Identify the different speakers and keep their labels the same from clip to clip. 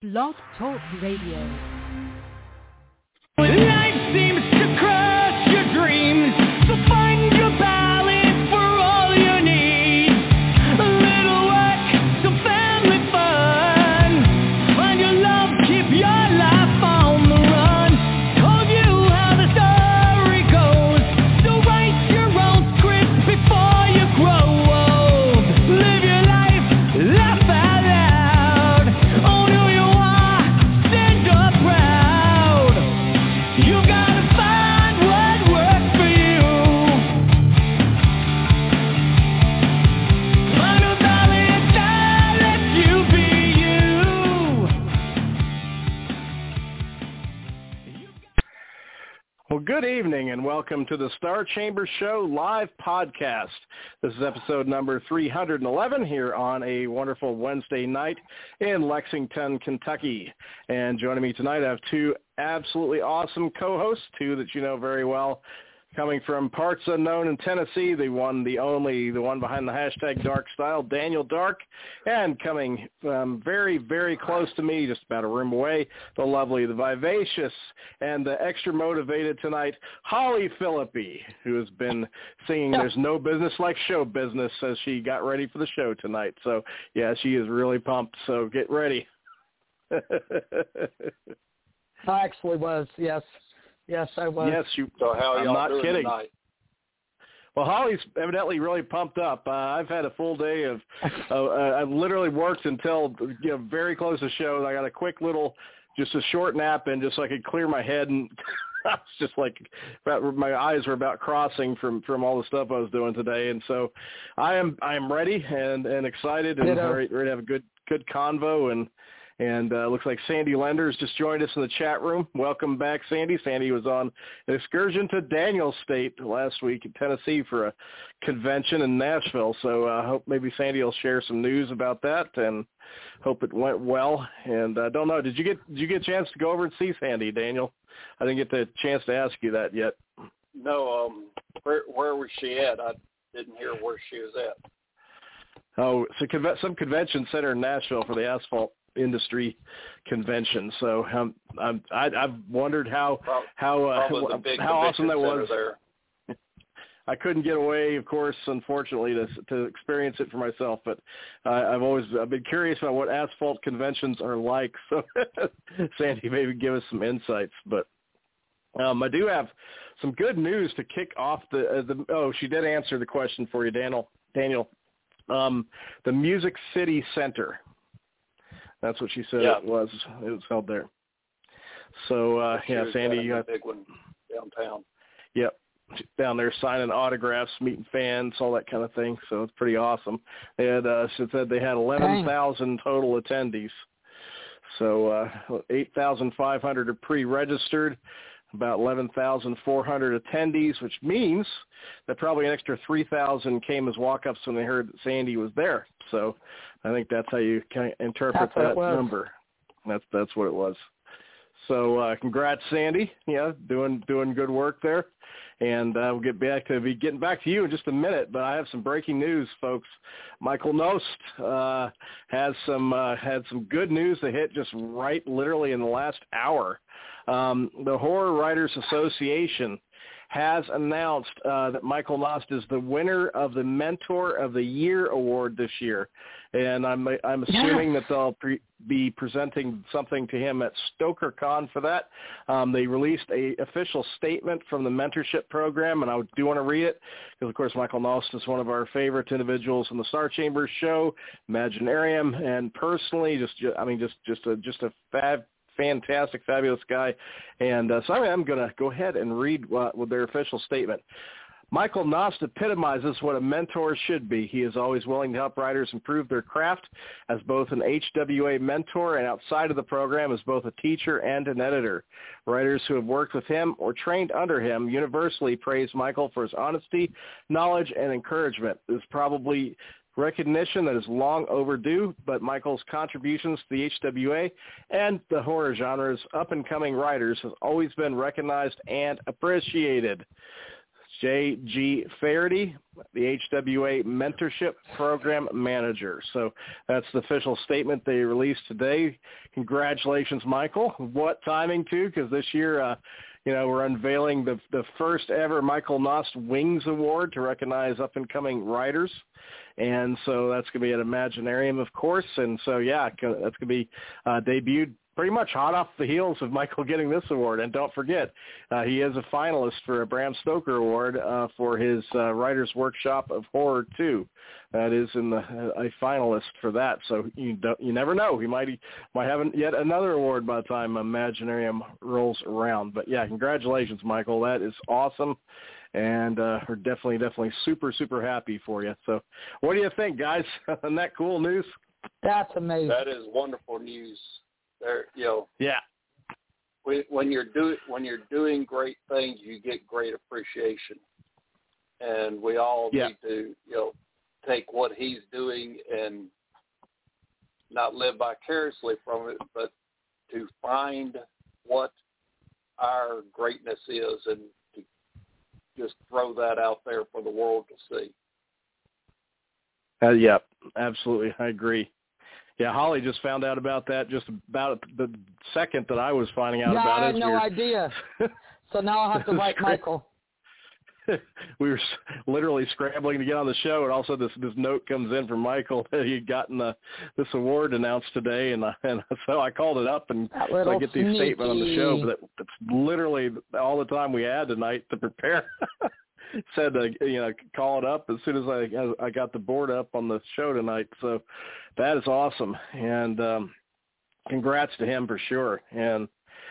Speaker 1: Blog Talk Radio.
Speaker 2: Life seems to crush your dreams, so find your balance for all you need. A little work, some family fun. Find your love, keep your life on the run. Told you how the story goes, so write your own script before you grow old. Live your life, laugh out loud. Own who you are, stand up proud. You gotta find what works for you. Find a balance that lets you be you.
Speaker 3: Well, good evening and welcome to the Star Chamber Show live podcast. This is episode number 311 here on a wonderful Wednesday night in Lexington, Kentucky. And joining me tonight, I have two absolutely awesome co-hosts, two that you know very well, coming from parts unknown in Tennessee, the one, the only, the one behind the hashtag Dark Style, Daniel Dark, and coming very, very close to me, just about a room away, the lovely, the vivacious, and the extra motivated tonight, Holly Philippi, who has been singing There's No Business Like Show Business as she got ready for the show tonight. So, yeah, she is really pumped, so get ready.
Speaker 4: I actually was, yes. Yes, I was.
Speaker 3: Yes, you.
Speaker 5: So how are
Speaker 3: I'm
Speaker 5: y'all
Speaker 3: not
Speaker 5: doing
Speaker 3: kidding.
Speaker 5: tonight?
Speaker 3: Well, Holly's evidently really pumped up. I've had a full day of. I literally worked until very close to show. I got a quick little, just a short nap, and just so I could clear my head, and I was just like, my eyes were about crossing from all the stuff I was doing today, and so I am ready and excited and ready to have a good convo and looks like Sandy Lender's just joined us in the chat room. Welcome back, Sandy. Sandy was on an excursion to Daniels State last week in Tennessee for a convention in Nashville. So I hope maybe Sandy will share some news about that and hope it went well. And I don't know, did you get a chance to go over and see Sandy, Daniel? I didn't get the chance to ask you that yet.
Speaker 5: No, where was she at? I didn't hear where she was at.
Speaker 3: Oh, it's some convention center in Nashville for the asphalt industry convention. So I've wondered how awesome that was.
Speaker 5: There.
Speaker 3: I couldn't get away, of course, unfortunately, to experience it for myself. But I've been curious about what asphalt conventions are like. So Sandy, maybe give us some insights. But I do have some good news to kick off she did answer the question for you, Daniel. The Music City Center. That's what she said.
Speaker 5: Yeah.
Speaker 3: It was held there. So, Sandy,
Speaker 5: you got a big one downtown.
Speaker 3: Yep. Down there signing autographs, meeting fans, all that kind of thing. So it's pretty awesome. They had, she said they had 11,000 total attendees. So 8,500 are pre-registered, about 11,400 attendees, which means that probably an extra 3,000 came as walk-ups when they heard that Sandy was there. So I think that's how you kind of interpret that number. That's what it was. So congrats, Sandy. Yeah, doing good work there. And we'll get back to getting back to you in just a minute. But I have some breaking news, folks. Michael Knost had some good news that hit just right, literally in the last hour. The Horror Writers Association has announced that Michael Knost is the winner of the Mentor of the Year award this year, and I'm assuming that they'll be presenting something to him at StokerCon for that. They released a official statement from the mentorship program, and I do want to read it because, of course, Michael Knost is one of our favorite individuals in the Star Chamber show, Imaginarium, and personally, just a fantastic, fabulous guy. And so I'm going to go ahead and read with their official statement. Michael Knost epitomizes what a mentor should be. He is always willing to help writers improve their craft as both an HWA mentor and outside of the program as both a teacher and an editor. Writers who have worked with him or trained under him universally praise Michael for his honesty, knowledge, and encouragement. This is probably recognition that is long overdue, but Michael's contributions to the HWA and the horror genre's up-and-coming writers has always been recognized and appreciated. J.G. Faherty, the HWA Mentorship Program Manager. So that's the official statement they released today. Congratulations, Michael. What timing, too, because this year, we're unveiling the first ever Michael Nost Wings Award to recognize up-and-coming writers. And so that's going to be at Imaginarium, of course. And so, that's going to be debuted pretty much hot off the heels of Michael getting this award. And don't forget, he is a finalist for a Bram Stoker Award for his Writer's Workshop of Horror 2. That is a finalist for that. So you never know. He might have yet another award by the time Imaginarium rolls around. But, congratulations, Michael. That is awesome. And we're definitely super, super happy for you. So what do you think, guys? Isn't that cool news?
Speaker 4: That's amazing.
Speaker 5: That is wonderful news. There,
Speaker 3: Yeah.
Speaker 5: When you're doing great things, you get great appreciation, and we all need to take what he's doing and not live vicariously from it, but to find what our greatness is and to just throw that out there for the world to see.
Speaker 3: Absolutely, I agree. Yeah, Holly just found out about that just about the second that I was finding out about it.
Speaker 4: I had no idea. So now I'll have to write Michael.
Speaker 3: We were literally scrambling to get on the show, and also this note comes in from Michael that he'd gotten this award announced today, and so I called it up and so I get these statements on the show, but it's literally all the time we had tonight to prepare. Said call it up as soon as I got the board up on the show tonight. So that is awesome, and congrats to him for sure. And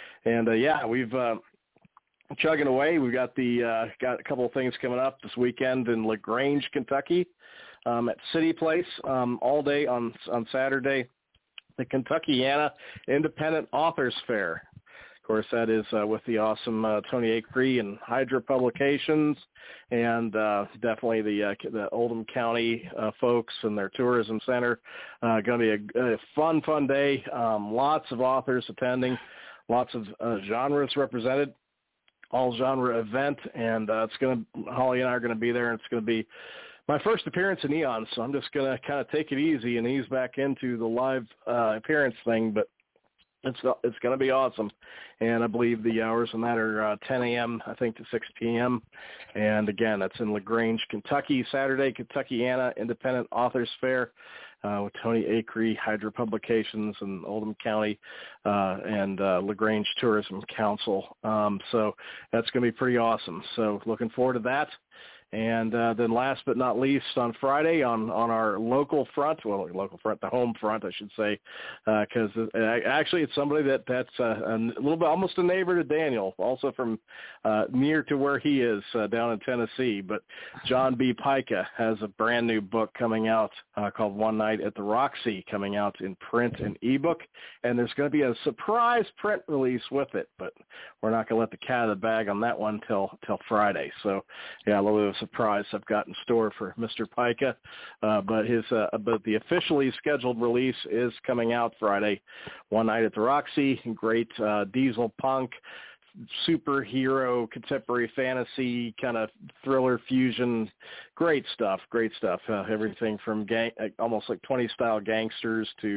Speaker 3: we've chugging away. We've got got a couple of things coming up this weekend in LaGrange, Kentucky, at City Place all day on Saturday. The Kentuckiana Independent Authors Fair. Of course, that is with the awesome Tony Acree and Hydra Publications, and definitely the Oldham County folks and their tourism center. Going to be a fun day. Lots of authors attending, lots of genres represented, all genre event, and Holly and I are going to be there, and it's going to be my first appearance in Eon, so I'm just going to kind of take it easy and ease back into the live appearance thing, but it's going to be awesome. And I believe the hours on that are 10 a.m., I think, to 6 p.m. And, again, that's in LaGrange, Kentucky, Saturday, Kentuckiana Independent Authors Fair with Tony Acree, Hydra Publications, and Oldham County and LaGrange Tourism Council. So that's going to be pretty awesome. So looking forward to that. And then last but not least, on Friday on our local front, the home front, I should say, because actually it's somebody that's a little bit almost a neighbor to Daniel, also from near to where he is down in Tennessee. But John B. Pica has a brand new book coming out called One Night at the Roxy, coming out in print and ebook. And there's going to be a surprise print release with it, but we're not going to let the cat out of the bag on that one till Friday. So, a little bit of surprise I've got in store for Mr. Pica, but the officially scheduled release is coming out Friday. One Night at the Roxy, great diesel punk, superhero, contemporary fantasy, kind of thriller fusion, great stuff. Everything from almost like 20 style gangsters to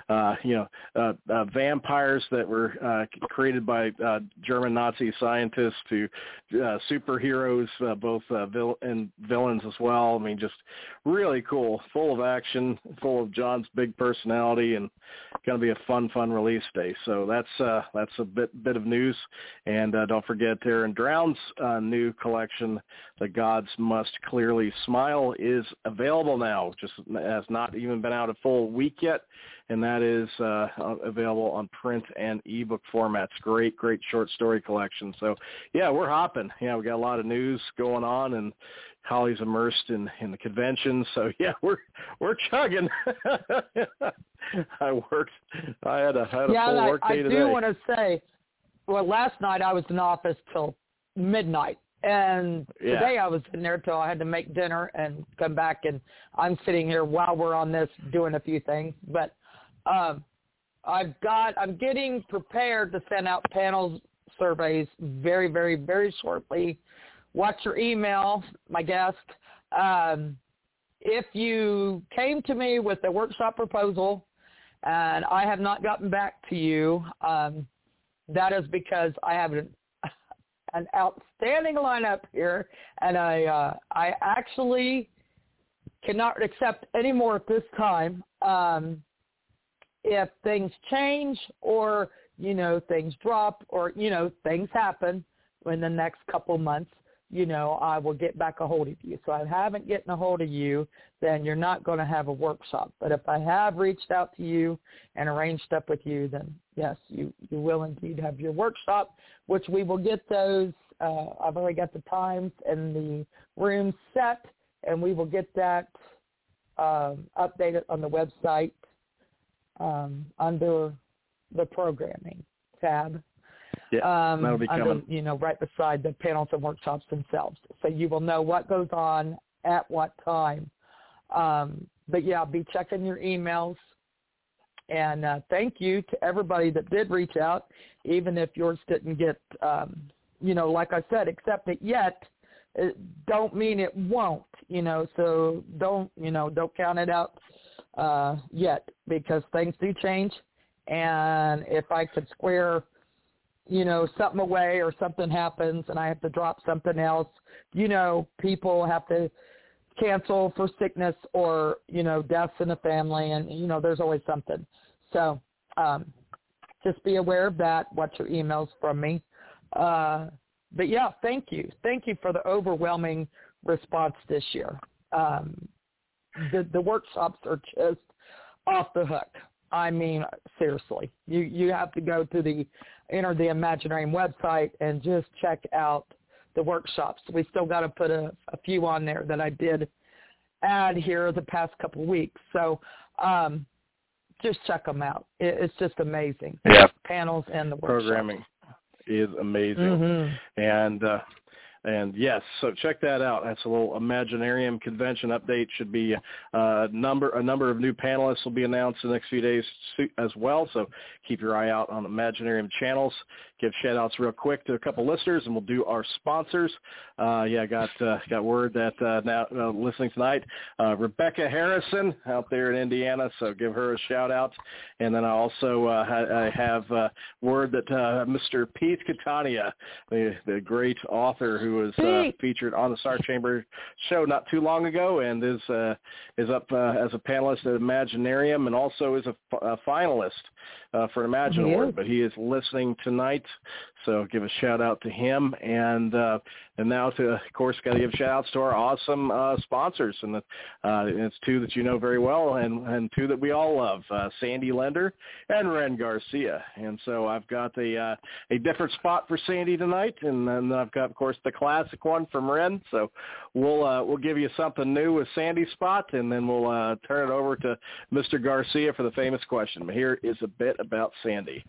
Speaker 3: vampires that were created by German Nazi scientists to superheroes, both and villains as well. I mean, just really cool, full of action, full of John's big personality, and going to be a fun release day. So that's a bit of news. And don't forget, Aaron Drown's new collection, The Gods Must Clearly Smile, is available now. Just has not even been out a full week yet, and that is available on print and ebook formats. Great short story collection. So, we're hopping. We got a lot of news going on, and Holly's immersed in the convention. So, we're chugging. I had a full work day today.
Speaker 4: I do want to say, well, last night I was in office till midnight, and today I was in there till I had to make dinner and come back, and I'm sitting here while we're on this doing a few things. But I'm getting prepared to send out panel surveys very, very, very shortly watch your email, my guest. If you came to me with a workshop proposal and I have not gotten back to you, that is because I have an outstanding lineup here, and I actually cannot accept any more at this time. If things change or, things drop or, things happen in the next couple months, I will get back a hold of you. So I haven't gotten a hold of you, then you're not going to have a workshop. But if I have reached out to you and arranged up with you, then yes, you will indeed have your workshop, which we will get those. I've already got the times and the rooms set, and we will get that updated on the website under the programming tab.
Speaker 3: Yeah, that'll be coming.
Speaker 4: Right beside the panels and workshops themselves. So you will know what goes on at what time. But, yeah, be checking your emails. And thank you to everybody that did reach out, even if yours didn't get, like I said, accepted yet. It don't mean it won't, so don't count it out yet, because things do change. And if I could square something away or something happens and I have to drop something else, people have to cancel for sickness or, deaths in the family, and, there's always something. So just be aware of that. Watch your emails from me. But, yeah, thank you. Thank you for the overwhelming response this year. The workshops are just off the hook. I mean, seriously, you have to go to enter the Imaginarium website and just check out the workshops. We still got to put a few on there that I did add here the past couple of weeks. So just check them out. It's just amazing.
Speaker 3: Yeah.
Speaker 4: Panels and the workshops.
Speaker 3: Programming is amazing.
Speaker 4: Mm-hmm.
Speaker 3: And yes, so check that out. That's a little Imaginarium convention update. Should be a number of new panelists will be announced in the next few days as well. So keep your eye out on Imaginarium channels. Give shout-outs real quick to a couple listeners, and we'll do our sponsors. Got word that now listening tonight, Rebecca Harrison out there in Indiana, so give her a shout-out. And then I also I have word that Mr. Pete Catania, the great author who was featured on the Star Chamber show not too long ago, and is up as a panelist at Imaginarium, and also is a finalist for an Imagine Award. But he is listening tonight, so give a shout out to him. And now, of course, got to give shout outs to our awesome sponsors, and it's two that you know very well, and two that we all love, Sandy Lender and Ren Garcia. And so I've got a different spot for Sandy tonight, and then I've got, of course, the classic one from Ren. So we'll give you something new with Sandy's spot, and then we'll turn it over to Mr. Garcia for the famous question. Here is a bit about Sandy.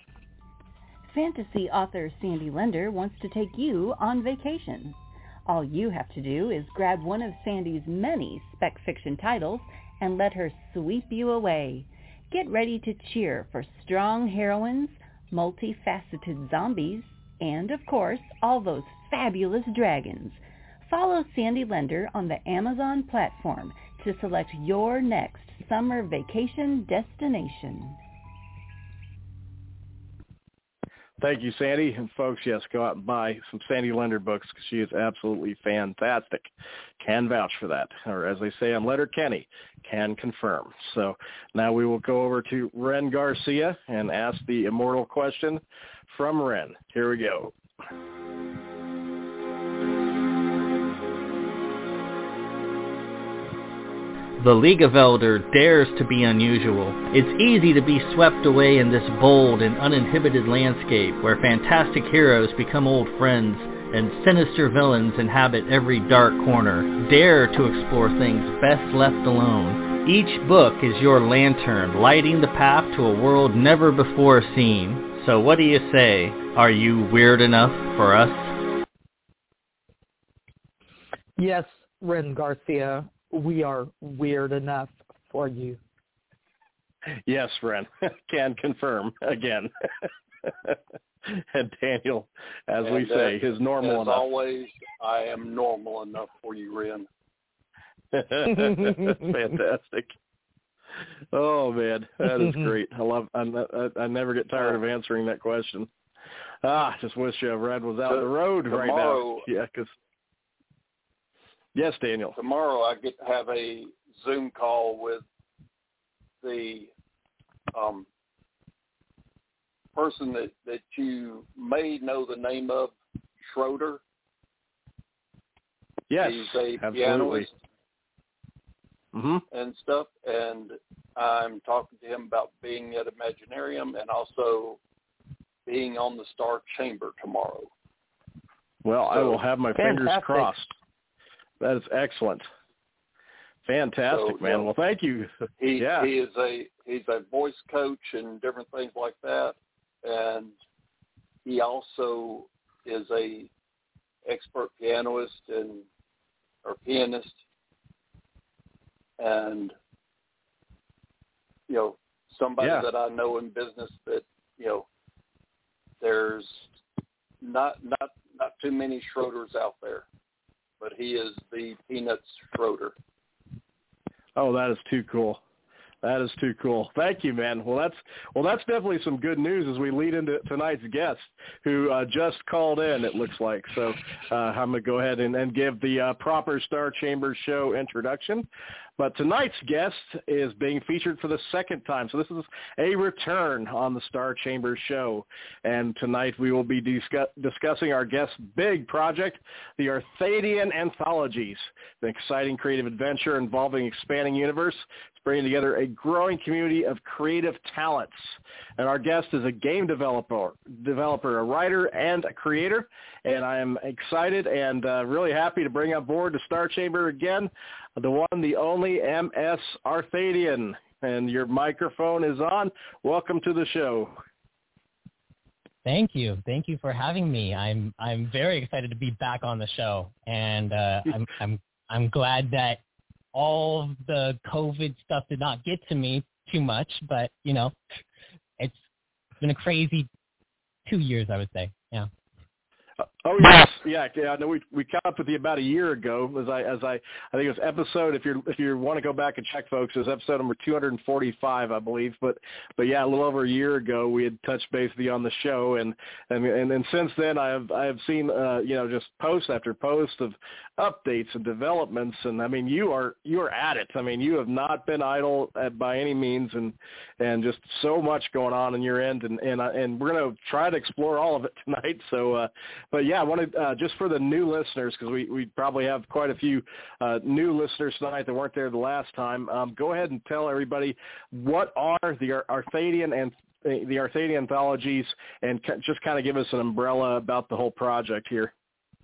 Speaker 1: Fantasy author Sandy Lender wants to take you on vacation. All you have to do is grab one of Sandy's many spec fiction titles and let her sweep you away. Get ready to cheer for strong heroines, multifaceted zombies, and, of course, all those fabulous dragons. Follow Sandy Lender on the Amazon platform to select your next summer vacation destination.
Speaker 3: Thank you, Sandy. And folks, yes, go out and buy some Sandy Lender books, because she is absolutely fantastic. Can vouch for that. Or as they say on Letterkenny, can confirm. So now we will go over to Ren Garcia and ask the immortal question from Ren. Here we go.
Speaker 6: The League of Elder dares to be unusual. It's easy to be swept away in this bold and uninhibited landscape where fantastic heroes become old friends and sinister villains inhabit every dark corner. Dare to explore things best left alone. Each book is your lantern, lighting the path to a world never before seen. So what do you say? Are you weird enough for us?
Speaker 4: Yes, Ren Garcia. We are weird enough for you.
Speaker 3: Yes, Ren. Can confirm again. And Daniel, as we say, is normal enough.
Speaker 5: As always, I am normal enough for you, Ren.
Speaker 3: Fantastic. Oh man, that is great. I never get tired of answering that question. Just wish Red was out on the road right now. Yeah, because yes, Daniel.
Speaker 5: Tomorrow I get to have a Zoom call with the person that you may know the name of, Schroeder.
Speaker 3: Yes,
Speaker 5: he's a
Speaker 3: absolutely.
Speaker 5: Pianist
Speaker 3: mm-hmm.
Speaker 5: and stuff, and I'm talking to him about being at Imaginarium and also being on the Star Chamber tomorrow.
Speaker 3: Well, I will have my fingers crossed. That is excellent. Fantastic, man. Well, thank you.
Speaker 5: He's a voice coach and different things like that, and he also is a expert pianist and somebody that I know in business that there's not too many Schroeders out there, but he is the Peanuts Schroeder.
Speaker 3: Oh, that is too cool. That is too cool. Thank you, man. Well, that's definitely some good news as we lead into tonight's guest, who just called in, it looks like. So I'm going to go ahead and give the proper Star Chamber show introduction. But tonight's guest is being featured for the second time. So this is a return on the Star Chamber show. And tonight we will be discussing our guest's big project, the Arthadian Anthologies, an exciting creative adventure involving expanding universe. It's bringing together a growing community of creative talents. And our guest is a game developer, a writer, and a creator. And I am excited and really happy to bring on board the Star Chamber again, the one, the only MS Arthadian. And your microphone is on. Welcome to the show.
Speaker 7: Thank you. Thank you for having me. I'm very excited to be back on the show, and I'm glad that all the COVID stuff did not get to me too much. But it's been a crazy 2 years, I would say. Yeah.
Speaker 3: Oh yes, yeah. No, we caught up with you about a year ago. I think it was episode. If you want to go back and check, folks, it was episode number 245, I believe. But yeah, a little over a year ago, we had touched base with you on the show, and since then, I have seen just post after post of updates and developments, and I mean you are at it. I mean you have not been idle by any means, and just so much going on your end, and we're going to try to explore all of it tonight. So. But yeah, I wanted just for the new listeners, because we probably have quite a few new listeners tonight that weren't there the last time. Go ahead and tell everybody what are the Arthadian and the Arthadian Anthologies, and just kind of give us an umbrella about the whole project here.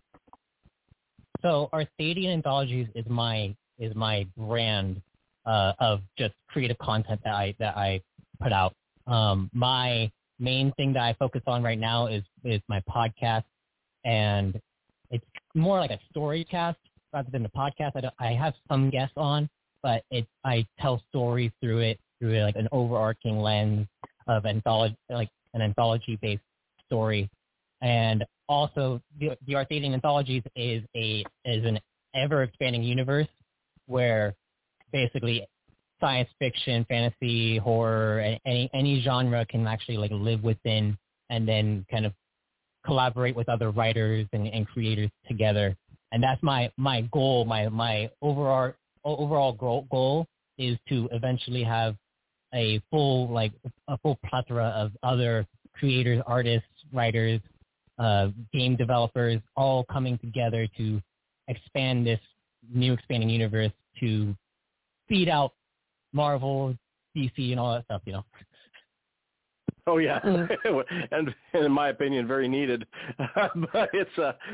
Speaker 7: So Arthadian Anthologies is my brand of just creative content that I put out. My main thing that I focus on right now is my podcast. And it's more like a story cast rather than a podcast. I have some guests on, but I tell stories through like an overarching lens of anthology, like an anthology-based story. And also, the Arthadian Anthologies is an ever-expanding universe where basically science fiction, fantasy, horror, any genre can actually like live within, and then kind of collaborate with other writers and creators together. And that's my goal. My overall goal is to eventually have a full plethora of other creators, artists, writers, game developers, all coming together to expand this new expanding universe to feed out Marvel, DC, and all that stuff,
Speaker 3: Oh yeah, and in my opinion, very needed. But it's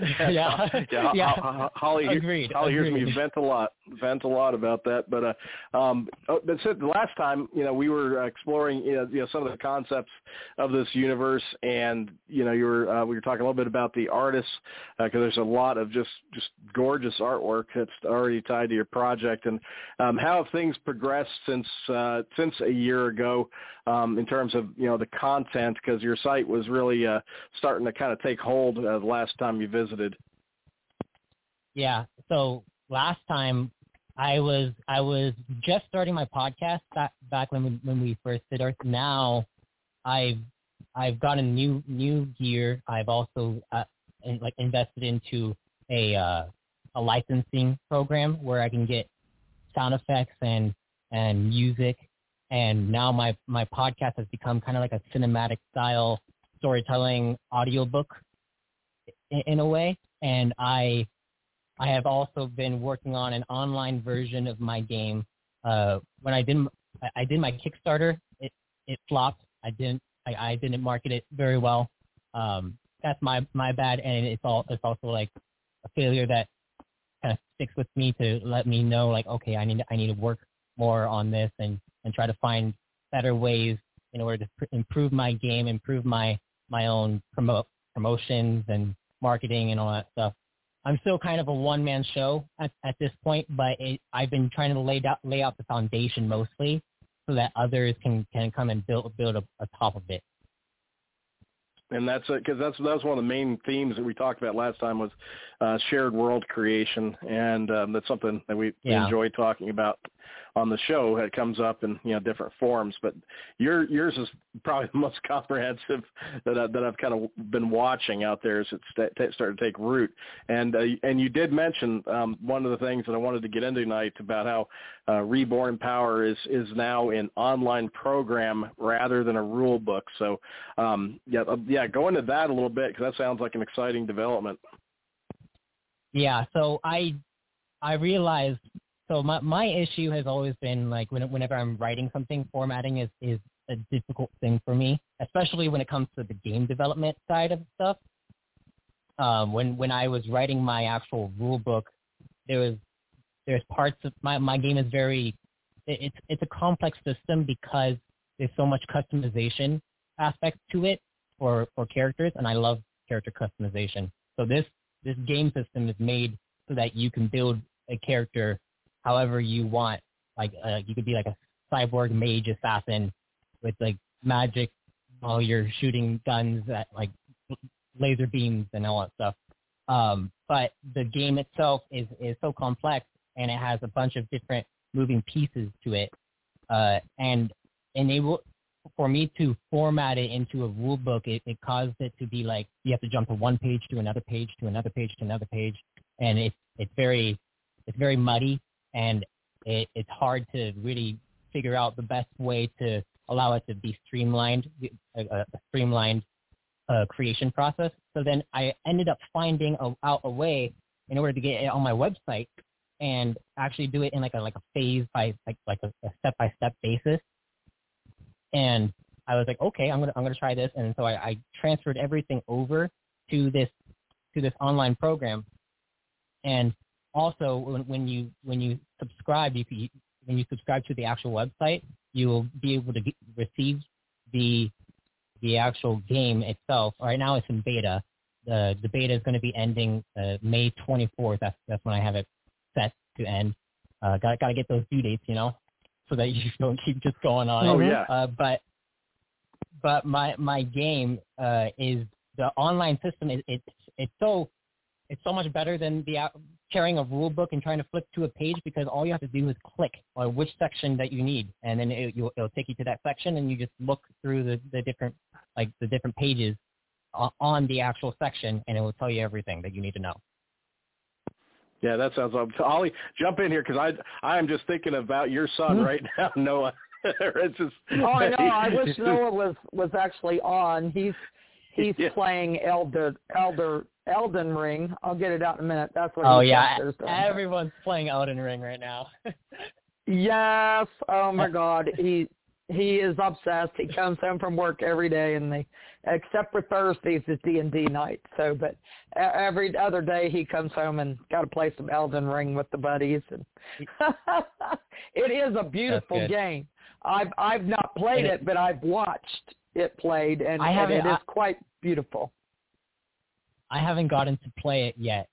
Speaker 3: Holly.
Speaker 7: Agreed.
Speaker 3: Holly hears me vent a lot about that. But that's it. The last time, we were exploring, some of the concepts of this universe, and we were talking a little bit about the artists, because there's a lot of just gorgeous artwork that's already tied to your project, and how have things progressed since a year ago, in terms of the content, because your site was really starting to kind of take hold the last time you visited.
Speaker 7: Yeah. So last time I was just starting my podcast back when we first did ours. Now I've gotten new gear. I've also invested into a licensing program where I can get sound effects and music. And now my podcast has become kind of like a cinematic style storytelling audiobook in a way. And I have also been working on an online version of my game. When I did my Kickstarter, it flopped. I didn't market it very well. That's my bad, and it's also like a failure that kind of sticks with me to let me know, like, okay, I need to work more on this and try to find better ways in order to improve my game, improve my own promotions and marketing and all that stuff. I'm still kind of a one-man show at this point, but I've been trying to lay out the foundation mostly so that others can come and build a top of it.
Speaker 3: And that's because that was one of the main themes that we talked about last time was shared world creation, and that's something that we enjoy talking about on the show. It comes up in different forms, but yours is probably the most comprehensive that I've kind of been watching out there as it's started to take root. And you did mention one of the things that I wanted to get into tonight about how Reborn Power is now an online program rather than a rule book. So go into that a little bit, because that sounds like an exciting development. Yeah.
Speaker 7: So I realized. So my issue has always been, like, whenever I'm writing something, formatting is a difficult thing for me, especially when it comes to the game development side of stuff. When I was writing my actual rule book, there's parts of my game is it's a complex system because there's so much customization aspect to it for characters, and I love character customization. So this game system is made so that you can build a character however you want. Like you could be like a cyborg mage assassin with like magic while you're shooting guns at like laser beams and all that stuff. But the game itself is so complex, and it has a bunch of different moving pieces to it. And for me to format it into a rule book, it caused it to be like you have to jump from one page to another page to another page to another page, and it's very muddy. And it's hard to really figure out the best way to allow it to be streamlined, a streamlined creation process. So then I ended up finding out a way in order to get it on my website and actually do it in like a phase by like a step-by-step basis. And I was like, okay, I'm gonna try this. And so I transferred everything over to this online program. And also, when you subscribe, when you subscribe to the actual website, you will be able to receive the actual game itself. Right now, it's in beta. The beta is going to be ending May 24th. That's when I have it set to end. Got to get those due dates, so that you don't keep just going on.
Speaker 3: Oh yeah.
Speaker 7: But my game is the online system. It's so much better than carrying a rule book and trying to flip to a page, because all you have to do is click on which section that you need, and then it'll take you to that section, and you just look through the different pages on the actual section, and it will tell you everything that you need to know.
Speaker 3: Yeah, that sounds awesome. Ollie, jump in here, because I am just thinking about your son right now, Noah. It's just,
Speaker 4: I know. I wish Noah was actually on. He's playing Elden Ring. I'll get it out in a minute. That's what.
Speaker 7: Oh yeah, everyone's playing Elden Ring right now.
Speaker 4: Yes. Oh my God. He is obsessed. He comes home from work every day, and except for Thursdays, it's D&D night. So, but every other day he comes home and got to play some Elden Ring with the buddies. And it is a beautiful game. I've not played it, but I've watched it played, and it is quite beautiful.
Speaker 7: I haven't gotten to play it yet.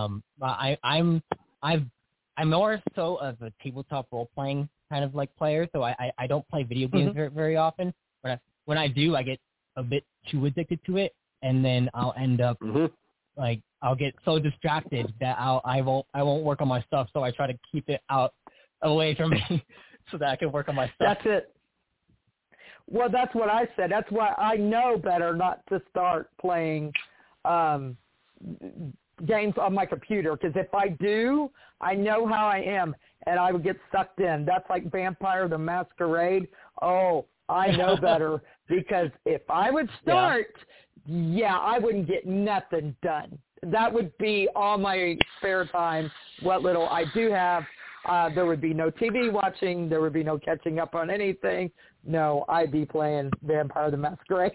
Speaker 7: I'm more so of a tabletop role playing kind of like player, so I don't play video games very often. But when I do, I get a bit too addicted to it, and then I'll end up like I'll get so distracted that I won't work on my stuff. So I try to keep it away from me so that I can work on my stuff.
Speaker 4: That's it. Well, that's what I said. That's why I know better not to start playing games on my computer, because if I do, I know how I am, and I would get sucked in. That's like Vampire the Masquerade. Oh, I know better, because if I would start, I wouldn't get nothing done. That would be all my spare time, what little I do have. There would be no TV watching. There would be no catching up on anything. No, I'd be playing Vampire the Masquerade.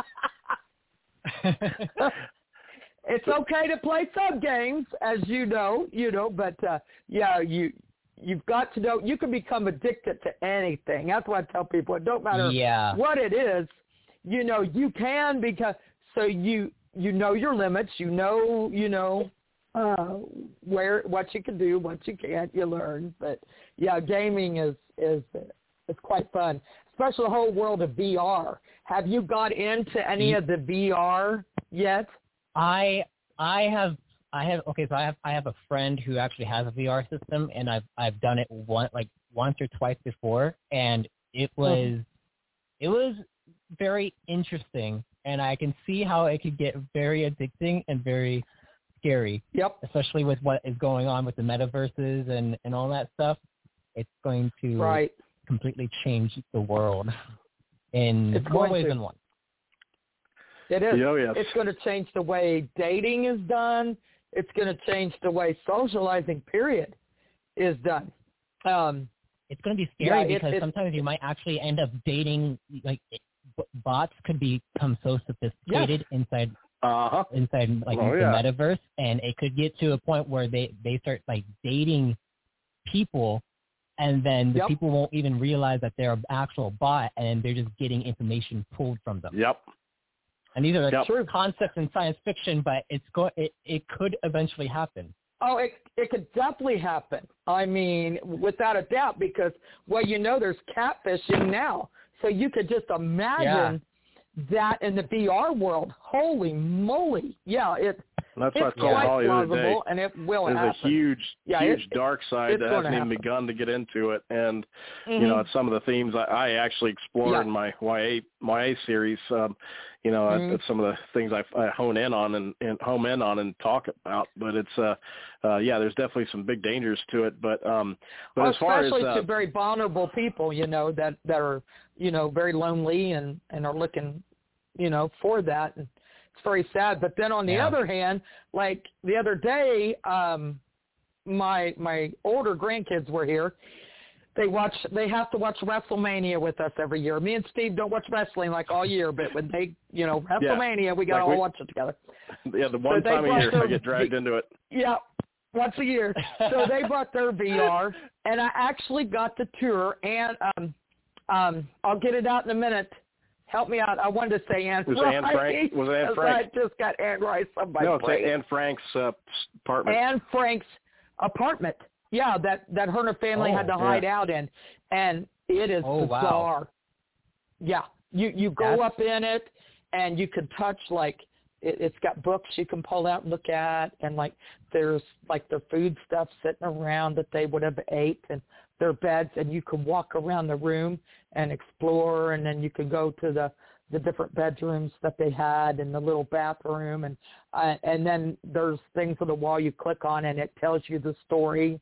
Speaker 4: It's okay to play some games, as you know, but you've got to know you can become addicted to anything. That's why I tell people it don't matter what it is. You can, because so you know your limits. You know what you can do, what you can't. You learn, but gaming is quite fun, especially the whole world of VR. Have you got into any of the VR yet?
Speaker 7: I have a friend who actually has a VR system, and I've done it once or twice before, and it was very interesting, and I can see how it could get very addicting and very scary. Yep. Especially with what is going on with the metaverses and all that stuff. It's going to completely change the world in more ways than one.
Speaker 4: It is.
Speaker 3: Oh, yes.
Speaker 4: It's going to change the way dating is done. It's going to change the way socializing, period, is done.
Speaker 7: It's going to be scary because sometimes you might actually end up dating, bots could become so sophisticated inside the metaverse, and it could get to a point where they start dating people, and then the people won't even realize that they're an actual bot, and they're just getting information pulled from them.
Speaker 3: Yep.
Speaker 7: And these are true concepts in science fiction, but it could eventually happen.
Speaker 4: Oh, it could definitely happen. I mean, without a doubt, because there's catfishing now, so you could just imagine that in the VR world. Holy moly!
Speaker 3: That's what I told Holly the other day.
Speaker 4: And it will happen.
Speaker 3: There's a huge dark side that hasn't even begun to get into it, and it's some of the themes I actually explore in my YA series. It's some of the things I home in on and talk about. But it's there's definitely some big dangers to it. But as far as
Speaker 4: especially to very vulnerable people, that are very lonely and are looking for that. And it's very sad. But then on the other hand, like the other day, my older grandkids were here. They have to watch WrestleMania with us every year. Me and Steve don't watch wrestling all year, but when they, WrestleMania, we got to all watch it together.
Speaker 3: Yeah, the one time a year I get dragged into it.
Speaker 4: Yeah, once a year. So they brought their VR, and I actually got the tour, and I'll get it out in a minute. Help me out. I wanted to say Anne Rice.
Speaker 3: Was it Anne Frank?
Speaker 4: I just got Anne Rice on my brain.
Speaker 3: No, it's Anne Frank's apartment.
Speaker 4: Anne Frank's apartment. Yeah, that her and her family had to hide out in, and it is bizarre. Wow. Yeah, you go up in it, and you can touch it's got books you can pull out and look at, and there's their food stuff sitting around that they would have ate, and their beds, and you can walk around the room and explore, and then you can go to the different bedrooms that they had in the little bathroom, and then there's things on the wall you click on, and it tells you the story.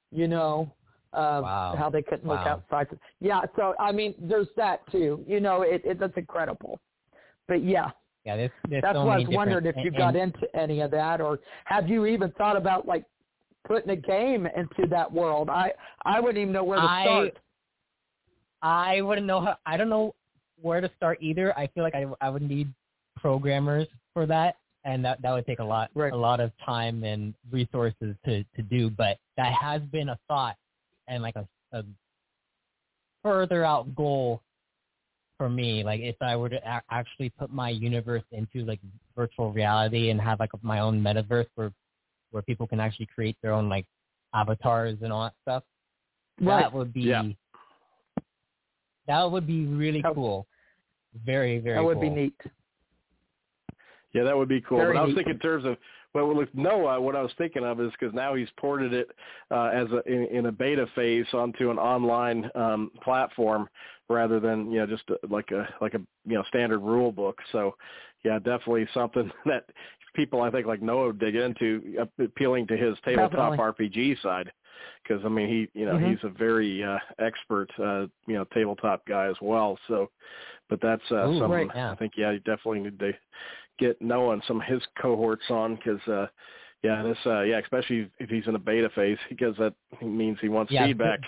Speaker 4: How they couldn't look outside. Yeah, so, I mean, there's that, too. That's incredible. But,
Speaker 7: there's
Speaker 4: that's
Speaker 7: so
Speaker 4: why I
Speaker 7: many
Speaker 4: was wondering if you got into any of that, or have you even thought about, putting a game into that world? I wouldn't even know where to start.
Speaker 7: I wouldn't know I don't know where to start either. I feel like I would need programmers for that. And that would take a lot of time and resources to do, but that has been a thought and a further out goal for me. If I were to actually put my universe into virtual reality and have my own metaverse where people can actually create their own avatars and all that stuff, that would be really cool. Very, very
Speaker 4: That would
Speaker 7: cool.
Speaker 4: be neat.
Speaker 3: Yeah, that would be cool.
Speaker 4: Very
Speaker 3: but I was
Speaker 4: neat.
Speaker 3: thinking in terms of, well, with Noah, what I was thinking of is because now he's ported it in a beta phase onto an online platform rather than just like a standard rule book. So yeah, definitely something that people I think like Noah would dig into, appealing to his tabletop RPG side. Because I mean he's a very expert tabletop guy as well. So, but that's something
Speaker 4: right,
Speaker 3: I think you definitely need to get Noah and some of his cohorts on because especially if he's in a beta phase because that means he wants feedback.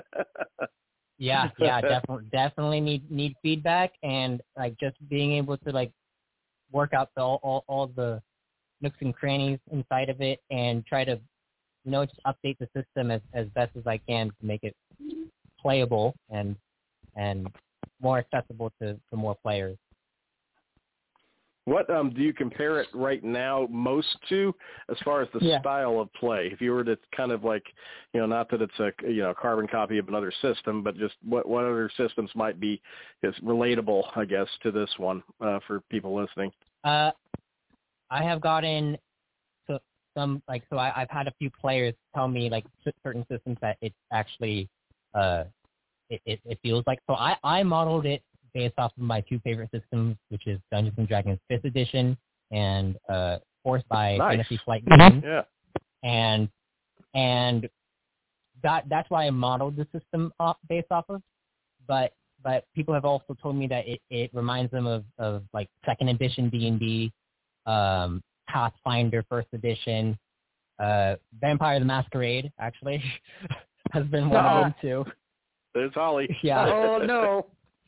Speaker 7: Definitely need feedback and like just being able to like work out all the nooks and crannies inside of it and try to just update the system as best as I can to make it playable and more accessible to more players.
Speaker 3: What do you compare it right now most to as far as the style of play? If you were to kind of like, not that it's a carbon copy of another system, but just what other systems might be is relatable, I guess, to this one for people listening.
Speaker 7: I have gotten I've had a few players tell me like certain systems that it's actually it feels like. So I modeled it based off of my two favorite systems, which is Dungeons and Dragons 5th edition and Force by Fantasy Flight Games.
Speaker 3: Yeah.
Speaker 7: And that's why I modeled the system based off of. But people have also told me that it reminds them of like 2nd edition D&D, Pathfinder 1st edition, Vampire the Masquerade actually has been one of them too.
Speaker 3: There's Holly.
Speaker 7: Yeah.
Speaker 4: Oh no.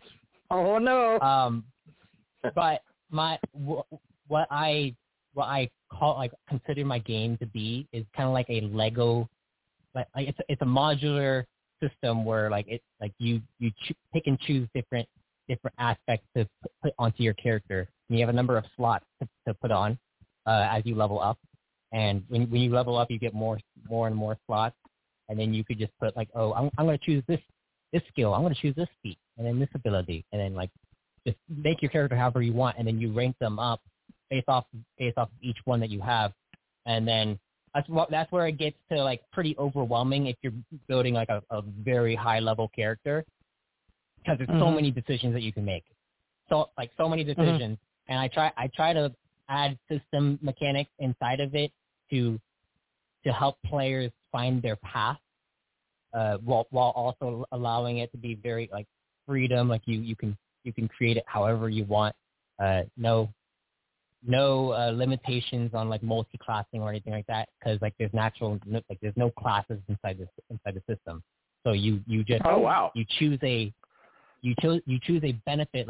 Speaker 7: But what I call like consider my game to be is kind of like a Lego, like it's a modular system where like it like you pick and choose different aspects to put onto your character. And you have a number of slots to put on as you level up, and when you level up, you get more and more slots, and then you could just put like, oh, I'm going to choose this skill, I'm going to choose this feat, and then this ability, and then like just make your character however you want, and then you rank them up based off of each one that you have, and then that's where it gets to like pretty overwhelming if you're building like a very high level character, because there's so many decisions that you can make, so many decisions, and I try to add system mechanics inside of it to help players find their path, while also allowing it to be very like freedom, like you can create it however you want, no limitations on like multi-classing or anything like that, because like there's no classes inside the system, so you just you choose a benefit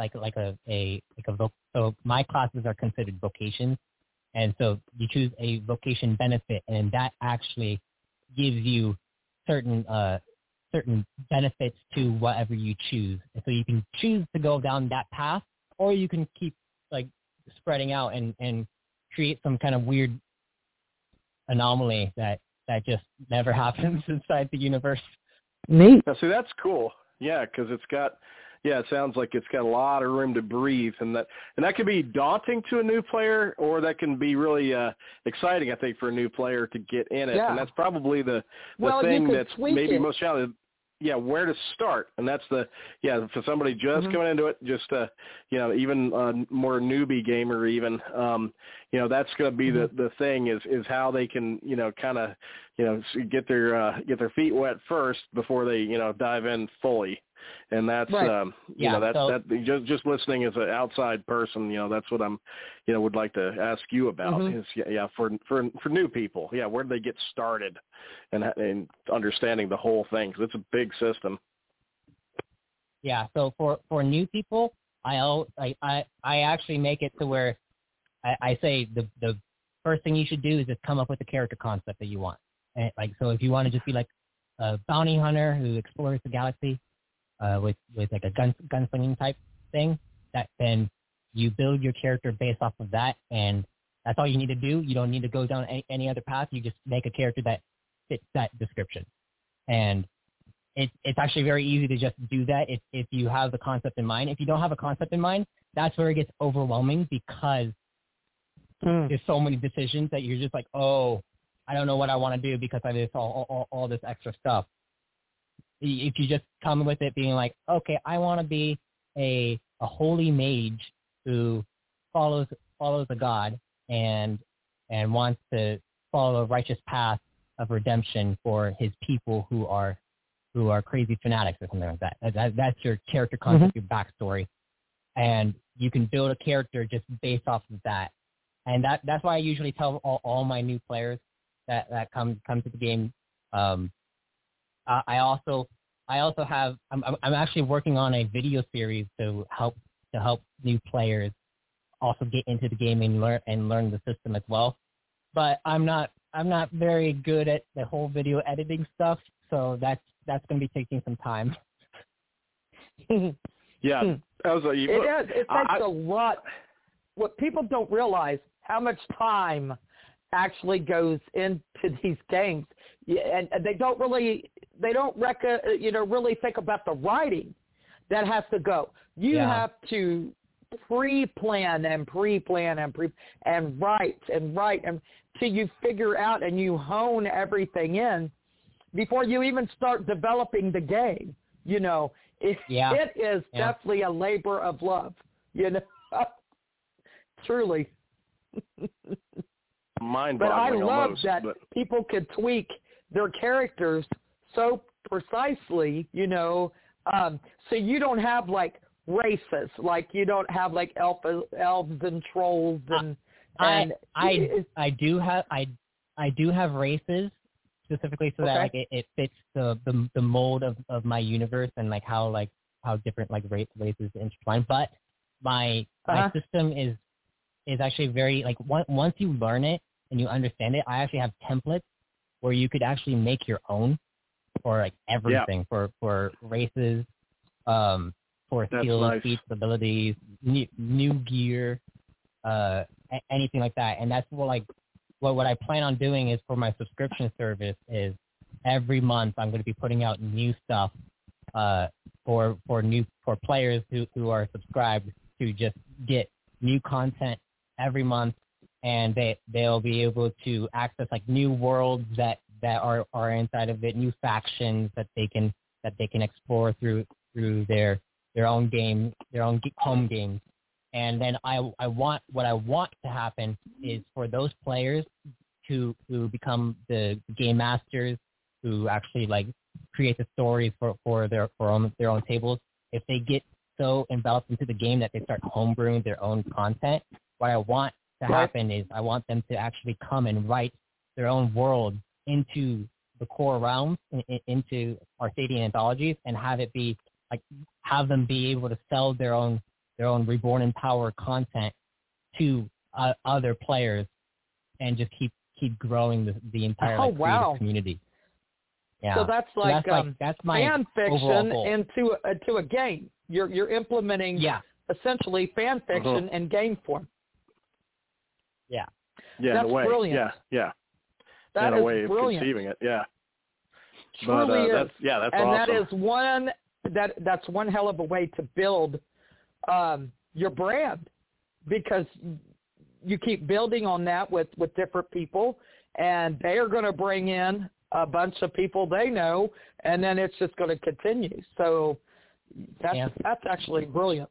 Speaker 7: so my classes are considered vocations, and so you choose a vocation benefit, and that actually gives you certain benefits to whatever you choose. And so you can choose to go down that path, or you can keep like spreading out and create some kind of weird anomaly that just never happens inside the universe.
Speaker 4: Neat.
Speaker 3: Now, see, that's cool. Yeah, because it sounds like it's got a lot of room to breathe, and that can be daunting to a new player, or that can be really exciting, I think, for a new player to get in it. Yeah. And that's probably the thing that's maybe most challenging. Yeah, where to start, and that's for somebody just coming into it, just even a more newbie gamer, even that's going to be the thing is how they can kind of get their feet wet first before they dive in fully. And that's just listening as an outside person, that's what I'm would like to ask you about is for new people, where do they get started and understanding the whole thing, because it's a big system.
Speaker 7: Yeah, so for new people, I actually make it to where I say the first thing you should do is just come up with the character concept that you want. And so if you want to just be like a bounty hunter who explores the galaxy, with like a gunslinging type thing, that then you build your character based off of that, and that's all you need to do. You don't need to go down any other path. You just make a character that fits that description, and it's actually very easy to just do that if you have the concept in mind. If you don't have a concept in mind, that's where it gets overwhelming because there's so many decisions that you're just like, oh, I don't know what I want to do because I have all this extra stuff. If you just come with it being like, okay, I want to be a holy mage who follows a god and wants to follow a righteous path of redemption for his people who are crazy fanatics or something like that. That's your character concept, your backstory, and you can build a character just based off of that. And that's why I usually tell all my new players that come to the game. I also have I'm actually working on a video series to help new players also get into the game and learn the system as well. But I'm not very good at the whole video editing stuff, so that's going to be taking some time.
Speaker 3: Yeah,
Speaker 4: it takes a lot. What people don't realize how much time actually goes into these games, and they don't really think about the writing that has to go. You have to pre-plan and write until you figure out and you hone everything in before you even start developing the game. It is definitely a labor of love. Truly.
Speaker 3: Mind-boggling.
Speaker 4: But I love
Speaker 3: almost,
Speaker 4: that people could tweak their characters so precisely, so you don't have like races, like you don't have like elves and trolls and
Speaker 7: I do have races specifically so that like it fits the mold of my universe and like how different like races intertwine. But my system is actually very like once you learn it and you understand it, I actually have templates where you could actually make your own for like everything for races, for skills, feats, abilities, new gear, anything like that. And that's what I plan on doing is for my subscription service is every month I'm going to be putting out new stuff for players who are subscribed to just get new content every month, and they'll be able to access like new worlds that are inside of it, new factions that they can explore through their own game, their own home games. And then what I want to happen is for those players who become the game masters, who actually like create the stories for their own tables. If they get so enveloped into the game that they start homebrewing their own content, what I want to happen is I want them to actually come and write their own world into the core realms, into Arthadian anthologies, and have them be able to sell their own Reborn in Power content to other players, and just keep growing the entire creative community. Yeah.
Speaker 4: So that's that's my
Speaker 7: fan
Speaker 4: fiction into a game. You're implementing essentially fan fiction in game form.
Speaker 7: Yeah.
Speaker 3: Yeah,
Speaker 4: that's
Speaker 3: in a way.
Speaker 4: Brilliant.
Speaker 3: Yeah.
Speaker 4: That
Speaker 3: in a
Speaker 4: is
Speaker 3: way
Speaker 4: brilliant.
Speaker 3: of conceiving it. Yeah.
Speaker 4: Truly
Speaker 3: but,
Speaker 4: is.
Speaker 3: that's
Speaker 4: and
Speaker 3: awesome.
Speaker 4: that's one hell of a way to build your brand, because you keep building on that with different people, and they are going to bring in a bunch of people they know, and then it's just going to continue. So that's actually brilliant.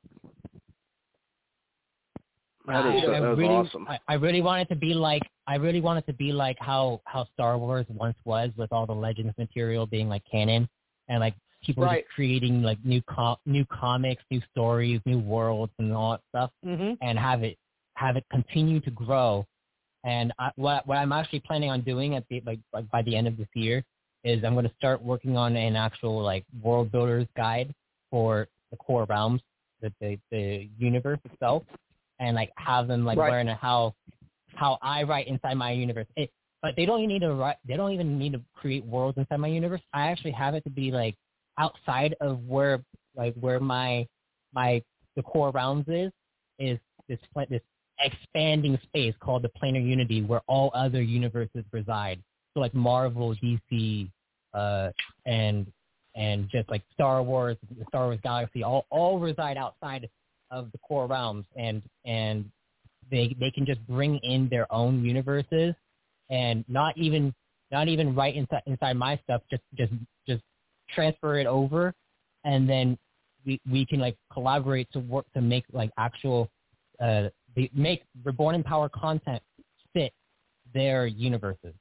Speaker 3: That is awesome.
Speaker 7: I really want it to be like how Star Wars once was, with all the Legends material being like canon, and like people just creating like new comics, new stories, new worlds, and all that stuff, and have it continue to grow. And what I'm actually planning on doing at by the end of this year is I'm going to start working on an actual like world builder's guide for the core realms, the universe itself, and like have them like learn how I write inside my universe. But they don't even need to write. They don't even need to create worlds inside my universe. I actually have it to be like outside of where my the core realms is this expanding space called the planar unity, where all other universes reside. So like Marvel, DC, and and just like Star Wars, the Star Wars galaxy, all reside outside of the core realms, and they can just bring in their own universes, and not even right inside my stuff, just transfer it over, and then we can like collaborate to work to make like actual make Reborn in Power content fit their universes.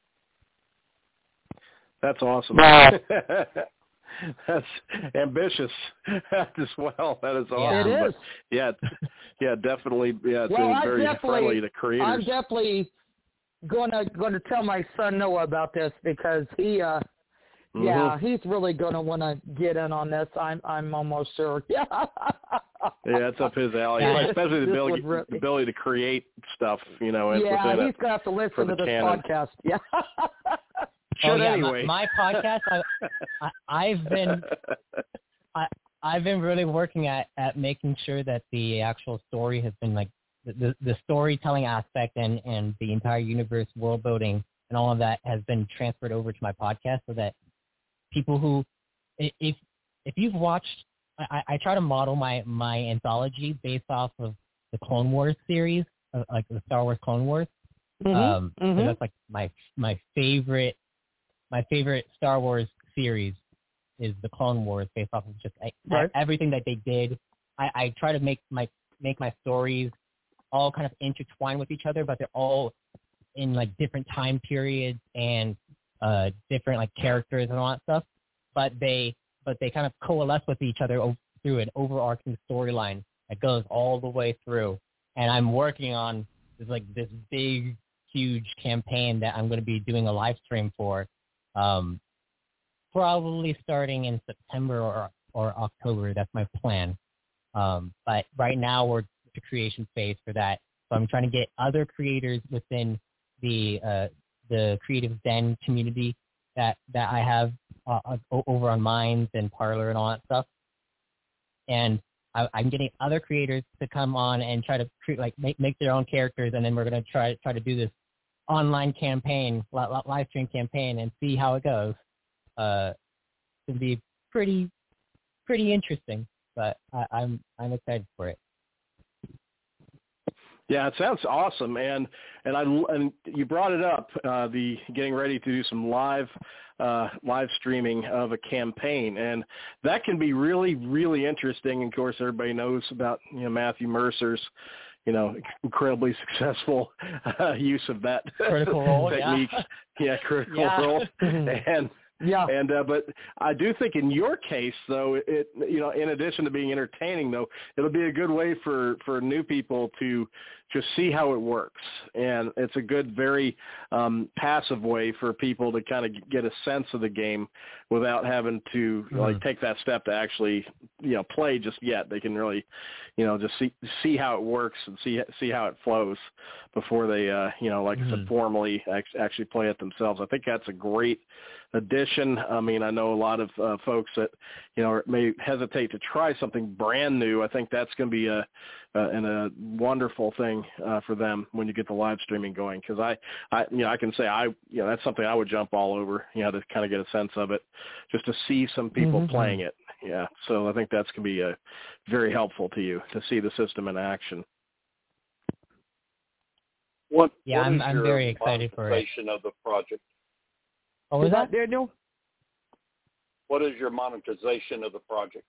Speaker 3: That's awesome. That's ambitious as well. That is awesome.
Speaker 4: It is.
Speaker 3: But yeah, definitely. Yeah, it's
Speaker 4: well,
Speaker 3: very friendly to creators.
Speaker 4: I'm definitely going to tell my son Noah about this, because he, he's really going to want to get in on this. I'm almost sure. Yeah.
Speaker 3: Yeah, it's up his alley, especially the ability to create stuff. You know.
Speaker 4: Yeah, he's going to have to listen to this podcast. Yeah.
Speaker 3: Anyway.
Speaker 7: My podcast. I've been really working at making sure that the actual story has been like the storytelling aspect and the entire universe world building and all of that has been transferred over to my podcast, so that people who, if you've watched, I try to model my anthology based off of the Clone Wars series, like the Star Wars Clone Wars. So that's like my favorite Star Wars series is the Clone Wars, based off of just everything that they did. I try to make my stories all kind of intertwine with each other, but they're all in like different time periods and different like characters and all that stuff. But they kind of coalesce with each other through an overarching storyline that goes all the way through. And I'm working on this big, huge campaign that I'm going to be doing a live stream for. Probably starting in September or October. That's my plan. But right now we're at the creation phase for that. So I'm trying to get other creators within the Creative Zen community that I have over on Minds and Parler and all that stuff. And I'm getting other creators to come on and try to make their own characters, and then we're going to try to do this online campaign, live stream campaign, and see how it goes. It's going to be pretty interesting, but I'm excited for it.
Speaker 3: Yeah, it sounds awesome, and you brought it up, the getting ready to do some live streaming of a campaign, and that can be really, really interesting. And of course, everybody knows about Matthew Mercer's incredibly successful use of that
Speaker 7: critical role
Speaker 3: technique. Yeah, critical role, and.
Speaker 4: Yeah.
Speaker 3: And but I do think in your case, though, it in addition to being entertaining, though, it'll be a good way for new people to just see how it works, and it's a good, very passive way for people to kind of get a sense of the game without having to take that step to actually play just yet. They can really just see how it works and see how it flows before they I said, formally actually play it themselves. I think that's a great addition. I mean, I know a lot of folks that may hesitate to try something brand new. I think that's going to be a wonderful thing for them when you get the live streaming going, because I can say that's something I would jump all over, to kind of get a sense of it, just to see some people playing it. Yeah, so I think that's going to be very helpful to you to see the system in action.
Speaker 7: I'm very excited for it.
Speaker 5: Of the project.
Speaker 7: Oh, was that
Speaker 4: Daniel?
Speaker 5: What is your monetization of the project?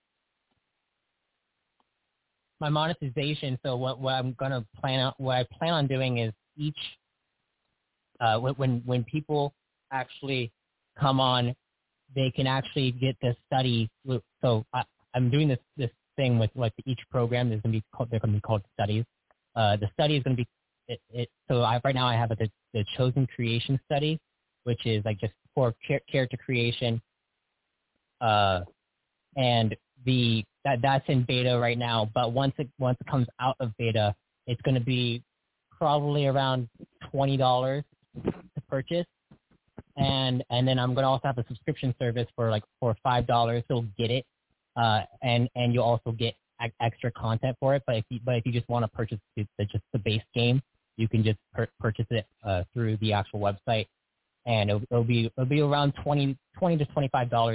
Speaker 7: My monetization. So what I plan on doing is each when people actually come on, they can actually get the study. So I'm doing this thing with each program. They're going to be called studies. The study is going to be right now I have the Chosen Creation study, which is like just for character creation, and that's in beta right now. But once it comes out of beta, it's going to be probably around $20 to purchase, and then I'm going to also have a subscription service for $5. You'll get it, and you'll also get extra content for it. But if you just want to purchase just the base game, you can just purchase it through the actual website. And it'll be around $20 to $25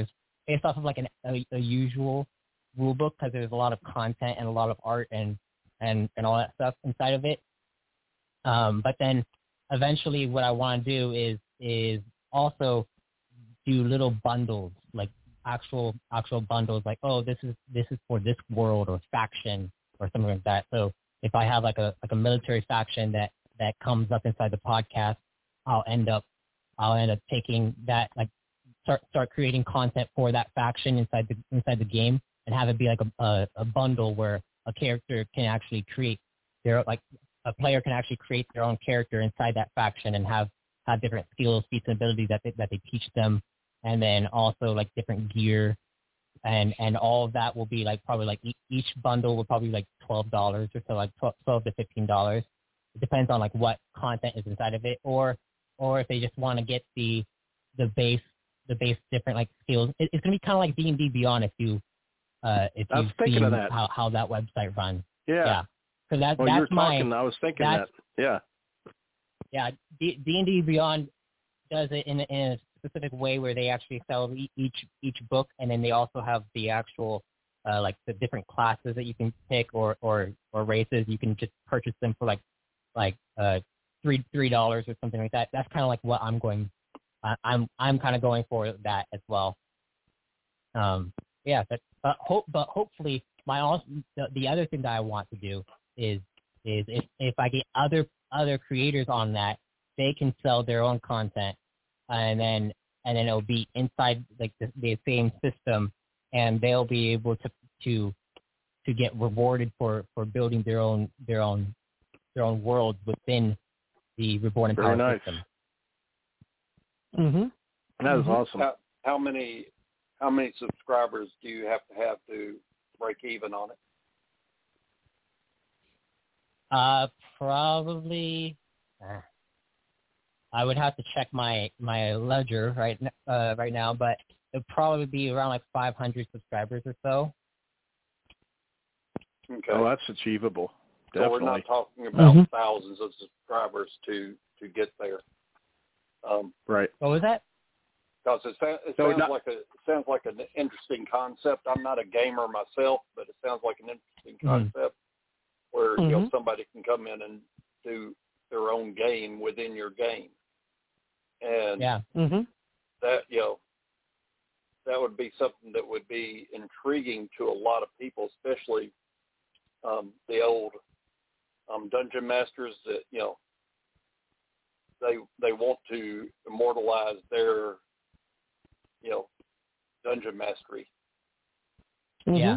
Speaker 7: based off of like a usual rule book, because there's a lot of content and a lot of art and all that stuff inside of it. But then eventually what I want to do is also do little bundles, like actual bundles, like, oh, this is for this world or faction or something like that. So if I have like a military faction that comes up inside the podcast, I'll end up taking that, like start creating content for that faction inside the game, and have it be like a bundle where a character can actually create a player can actually create their own character inside that faction and have different skills, feats, and abilities that they teach them, and then also like different gear, and all of that will be like probably like each bundle will probably be like $12 or so, like $12 to $15. It depends on like what content is inside of it, or if they just want to get the base different like skills. It's gonna be kind of like D&D Beyond if you've seen how that website runs.
Speaker 3: Yeah.
Speaker 7: Because that's
Speaker 3: I was thinking that. Yeah.
Speaker 7: Yeah. D&D Beyond does it in a specific way where they actually sell each book, and then they also have the actual like the different classes that you can pick or races. You can just purchase them for like $3 or something like that. That's kind of like what I'm going. I'm kind of going for that as well. Yeah, but hopefully the other thing that I want to do is if I get other creators on that, they can sell their own content, and then it'll be inside like the same system, and they'll be able to get rewarded for building their own world within the Reborn in Power system.
Speaker 4: Mhm.
Speaker 3: That is awesome.
Speaker 5: How many subscribers do you have to break even on it?
Speaker 7: Probably. I would have to check my ledger right now, but it'd probably be around like 500 subscribers or so.
Speaker 5: Okay.
Speaker 3: Oh, that's achievable. Definitely.
Speaker 5: So we're not talking about thousands of subscribers to get there.
Speaker 3: Right.
Speaker 7: What was that?
Speaker 5: Because it sounds like an interesting concept. I'm not a gamer myself, but it sounds like an interesting concept where somebody can come in and do their own game within your game, and that that would be something that would be intriguing to a lot of people, especially the old dungeon masters that they want to immortalize their dungeon mastery.
Speaker 7: Yeah.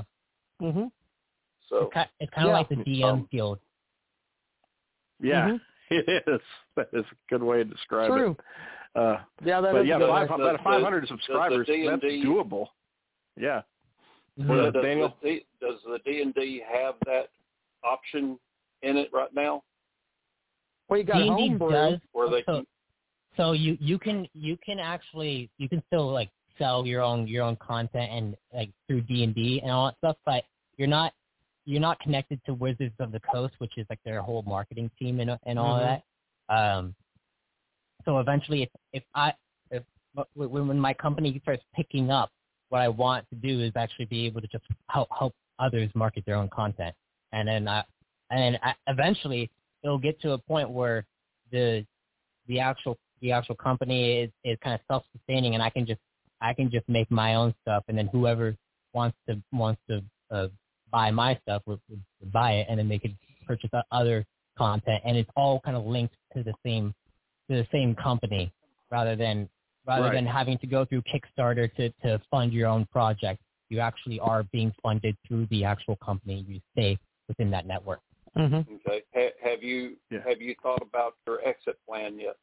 Speaker 5: So
Speaker 7: it's kind of like the DM Guild.
Speaker 3: Yeah, it is. That is a good way to describe it.
Speaker 4: That
Speaker 3: is 500 subscribers, that's doable. Yeah.
Speaker 5: Does
Speaker 3: Daniel?
Speaker 5: Does the D&D have that option in it right now?
Speaker 4: Well, you got Homebrew
Speaker 7: does.
Speaker 5: Where they can...
Speaker 7: So you can still like sell your own content and like through D&D and all that stuff, but you're not connected to Wizards of the Coast, which is like their whole marketing team and all of that. So eventually, when my company starts picking up, what I want to do is actually be able to just help others market their own content, and then eventually it'll get to a point where the actual company is kind of self-sustaining, and I can just make my own stuff, and then whoever wants to buy my stuff would buy it, and then they could purchase other content, and it's all kind of linked to the same company, rather than having to go through Kickstarter to fund your own project. You actually are being funded through the actual company. You stay within that network.
Speaker 5: Okay. Have you thought about your exit plan yet?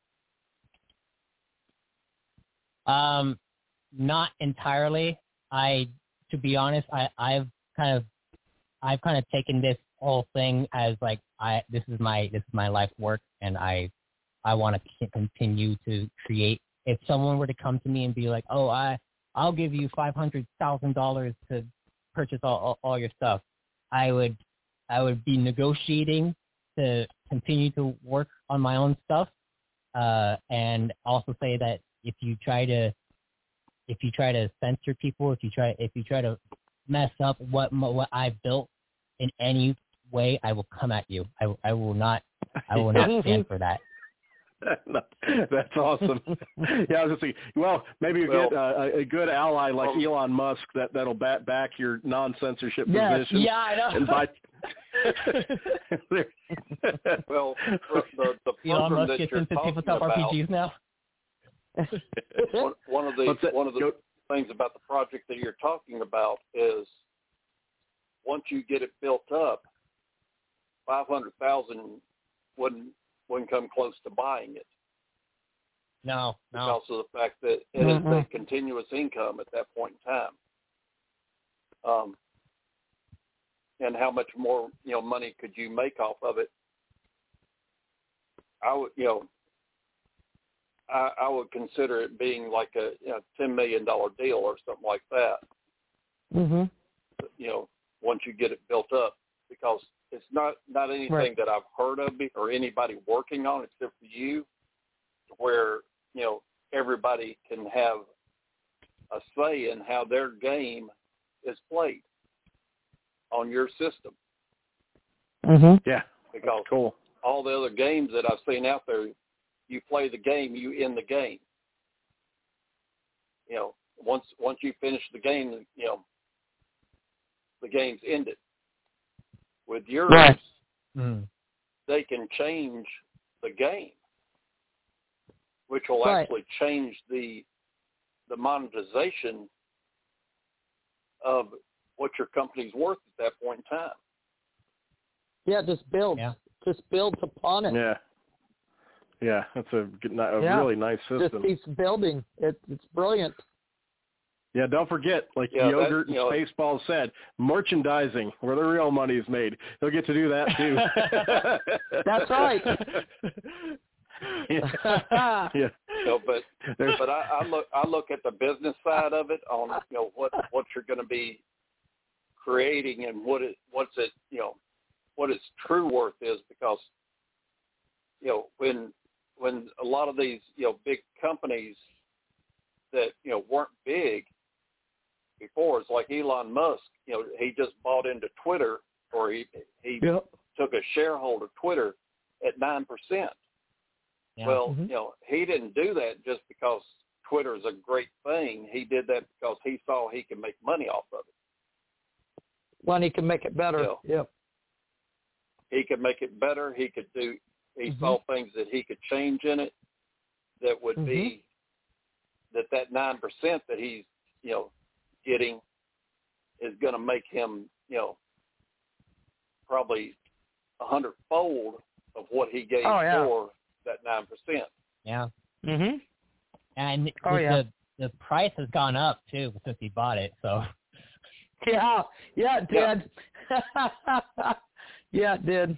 Speaker 7: Not entirely. To be honest, I've kind of taken this whole thing as like this is my life work, and I want to continue to create. If someone were to come to me and be like, "Oh, I'll give you $500,000 to purchase all your stuff," I would be negotiating to continue to work on my own stuff, and also say that if you try to if you try to censor people, if you try to mess up what I've built in any way, I will come at you. I will not stand for that.
Speaker 3: No, that's awesome. Yeah, I was just thinking, well, maybe you get a good ally like Elon Musk that'll back your non-censorship position.
Speaker 4: Yeah, I know.
Speaker 3: And by
Speaker 5: well, the
Speaker 7: Elon
Speaker 5: program
Speaker 7: Musk
Speaker 5: that
Speaker 7: gets
Speaker 5: you're
Speaker 7: into
Speaker 5: talking
Speaker 7: tabletop
Speaker 5: about,
Speaker 7: RPGs now.
Speaker 5: one of the things about the project that you're talking about is once you get it built up, 500,000 wouldn't come close to buying it.
Speaker 7: No.
Speaker 5: Because of the fact that it is a continuous income at that point in time. And how much more, money could you make off of it? I would consider it being like a $10 million deal or something like that.
Speaker 4: Mhm.
Speaker 5: Once you get it built up, because it's not anything that I've heard of or anybody working on except for you, where everybody can have a say in how their game is played on your system.
Speaker 4: Mhm.
Speaker 3: Yeah,
Speaker 5: because
Speaker 3: cool.
Speaker 5: All the other games that I've seen out there, you play the game, you end the game. Once you finish the game, the game's ended. With yours, they can change the game, which will actually change the monetization of what your company's worth at that point in time.
Speaker 4: Yeah, just builds.
Speaker 7: Yeah.
Speaker 4: Just builds upon it.
Speaker 3: Yeah, that's a really nice system.
Speaker 4: Just keeps building. It's brilliant.
Speaker 3: Yeah, don't forget, like Yogurt and Spaceballs said, merchandising, where the real money is made. You'll get to do that too.
Speaker 4: That's right.
Speaker 3: Yeah.
Speaker 5: But I look at the business side of it on what you're going to be creating and what its true worth is, because when a lot of these big companies that weren't big before, it's like Elon Musk, he just bought into Twitter, or he took a shareholder Twitter at 9%.
Speaker 7: Yeah.
Speaker 5: Well, he didn't do that just because Twitter is a great thing. He did that because he saw he could make money off of it.
Speaker 4: When he can make it better. Yep.
Speaker 5: He could make it better. He could do. He saw things that he could change in it that would be that 9% that he's getting is going to make him probably 100-fold of what he gave for that 9%.
Speaker 7: Yeah.
Speaker 4: Mhm.
Speaker 7: And the price has gone up too since he bought it. So.
Speaker 4: Yeah, it did. Yeah, it did.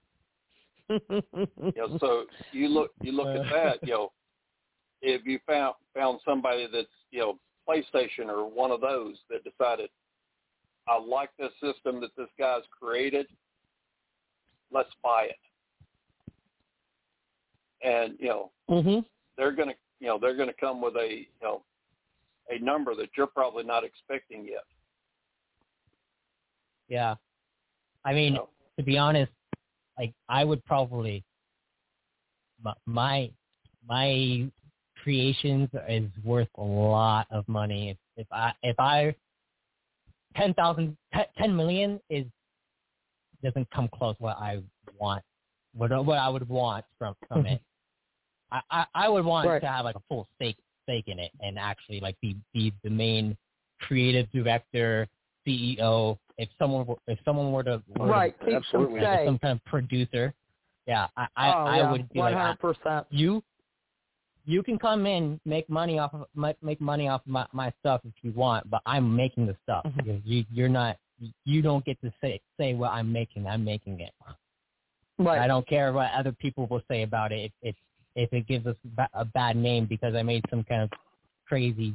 Speaker 5: So you look at that. If you found somebody that's PlayStation or one of those that decided, I like this system that this guy's created, let's buy it. And they're gonna come with a number that you're probably not expecting yet.
Speaker 7: Yeah, I mean, to be honest, like I would probably my creations is worth a lot of money. If I 10 million doesn't come close what I want, what I would want from it. I would want to have like a full stake in it and actually like be the main creative director, CEO. If someone were to
Speaker 3: absolutely
Speaker 7: some kind of producer, I would be
Speaker 4: 100%.
Speaker 7: like, you can come in, make money off of my stuff if you want, but I'm making the stuff. You don't get to say what I'm making. I'm making it.
Speaker 4: Right.
Speaker 7: I don't care what other people will say about it. If it gives us a bad name because I made some kind of crazy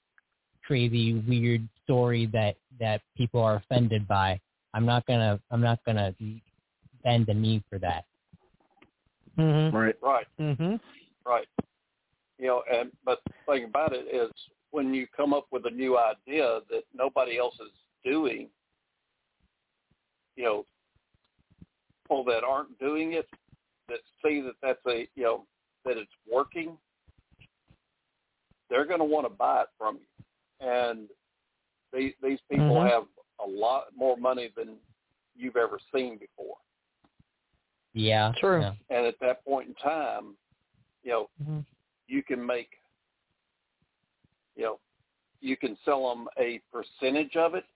Speaker 7: weird story that people are offended by, I'm not gonna bend the knee for that.
Speaker 4: Mm-hmm.
Speaker 3: Right.
Speaker 5: Right.
Speaker 4: Mm-hmm.
Speaker 5: Right. But the thing about it is, when you come up with a new idea that nobody else is doing, people that aren't doing it, that see that that's that it's working, they're going to want to buy it from you. And these people have a lot more money than you've ever seen before.
Speaker 7: Yeah.
Speaker 4: True.
Speaker 7: Yeah.
Speaker 5: And at that point in time, you can make, you can sell them a percentage of it,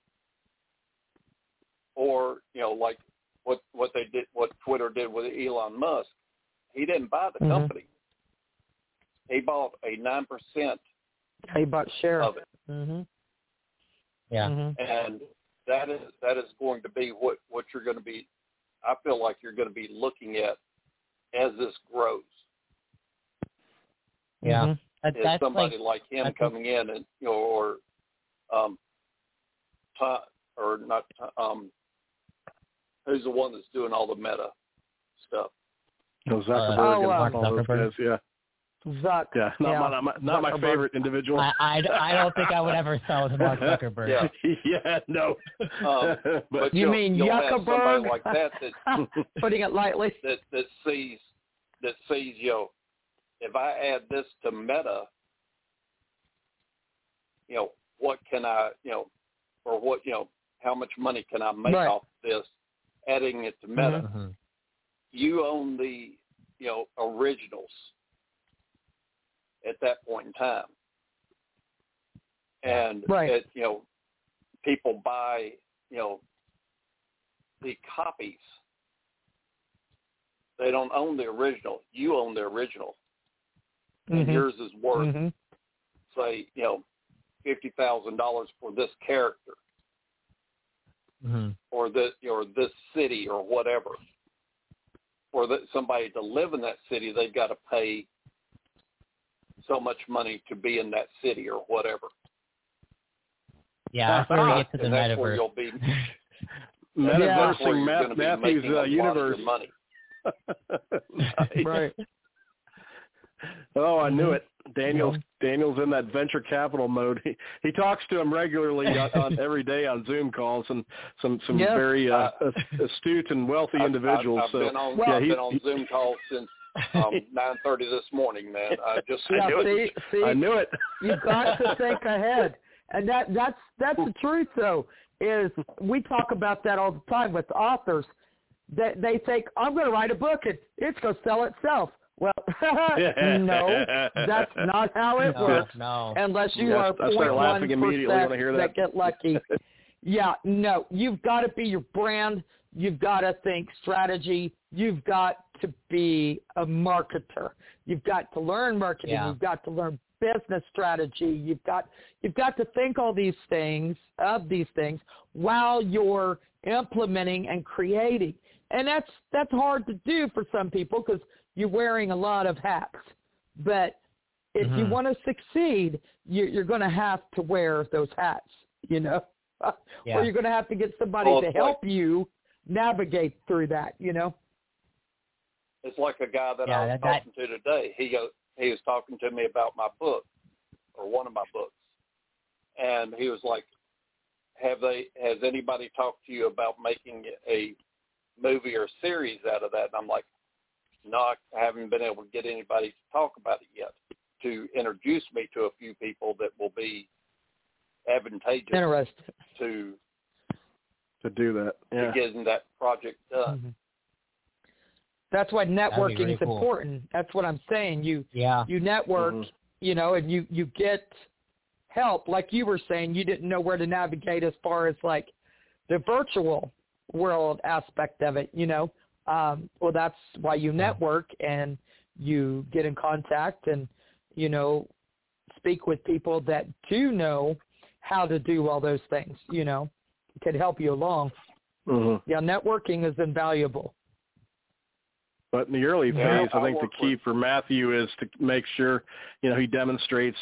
Speaker 5: or, like what they did, what Twitter did with Elon Musk. He didn't buy the company. He bought a 9%.
Speaker 4: He bought share
Speaker 5: of it.
Speaker 4: Mm-hmm.
Speaker 7: Yeah.
Speaker 5: And that is going to be what you're going to be. I feel like you're going to be looking at as this grows.
Speaker 7: Yeah.
Speaker 5: Is somebody like him coming in and or who's the one that's doing all the meta stuff?
Speaker 3: Zuckerberg and
Speaker 7: Mark
Speaker 3: all those
Speaker 7: Zuckerberg.
Speaker 3: guys, yeah.
Speaker 4: Zuck.
Speaker 3: Yeah, not my favorite individual.
Speaker 7: I don't think I would ever sell to Mark Zuckerberg.
Speaker 3: Yeah, no.
Speaker 5: But
Speaker 4: you mean
Speaker 5: you'll have somebody
Speaker 4: Zuckerberg?
Speaker 5: like that
Speaker 4: Putting it lightly.
Speaker 5: That sees if I add this to Meta, what can I or what how much money can I make off this adding it to Meta?
Speaker 7: Mm-hmm.
Speaker 5: You own the originals at that point in time, and people buy the copies. They don't own the original. You own the original, and yours is worth say $50,000 for this character, or this city or whatever. For somebody to live in that city, they've got to pay so much money to be in that city or whatever.
Speaker 7: Yeah, that's where we get to the
Speaker 5: and that's
Speaker 7: metaverse.
Speaker 5: where you'll be.
Speaker 3: Metaversing Matthew's universe.
Speaker 4: Right.
Speaker 3: Oh, I knew it. Daniel's in that venture capital mode. He talks to him regularly on every day on Zoom calls, and some very astute and wealthy individuals.
Speaker 5: I've been on Zoom calls since 9:30 this morning, man. I knew it.
Speaker 4: You've got to think ahead, and that's the truth. Though is we talk about that all the time with authors. That they think I'm going to write a book and it's going to sell itself. Well, no, that's not how it works.
Speaker 7: No.
Speaker 4: Unless you are 0.1% that get lucky. Yeah, no, you've got to be your brand. You've got to think strategy. You've got to be a marketer. You've got to learn marketing.
Speaker 7: Yeah.
Speaker 4: You've got to learn business strategy. You've got to think all these things while you're implementing and creating. And that's hard to do for some people because you're wearing a lot of hats. But if you want to succeed, you're going to have to wear those hats, or you're going to have to get somebody to help you navigate through that,
Speaker 5: It's like a guy that I was talking to today. He was talking to me about my book, or one of my books. And he was like, has anybody talked to you about making a movie or series out of that? And I'm like, no, I haven't been able to get anybody to talk about it yet, to introduce me to a few people that will be advantageous to
Speaker 3: do that,
Speaker 5: to getting that project done.
Speaker 4: That's why networking is important. That's what I'm saying. You network, and you get help. Like you were saying, you didn't know where to navigate as far as like the virtual world aspect of it, well, that's why you network and you get in contact and, speak with people that do know how to do all those things, can help you along. Yeah, networking is invaluable.
Speaker 3: But in the early phase, I think the key for Matthew is to make sure, he demonstrates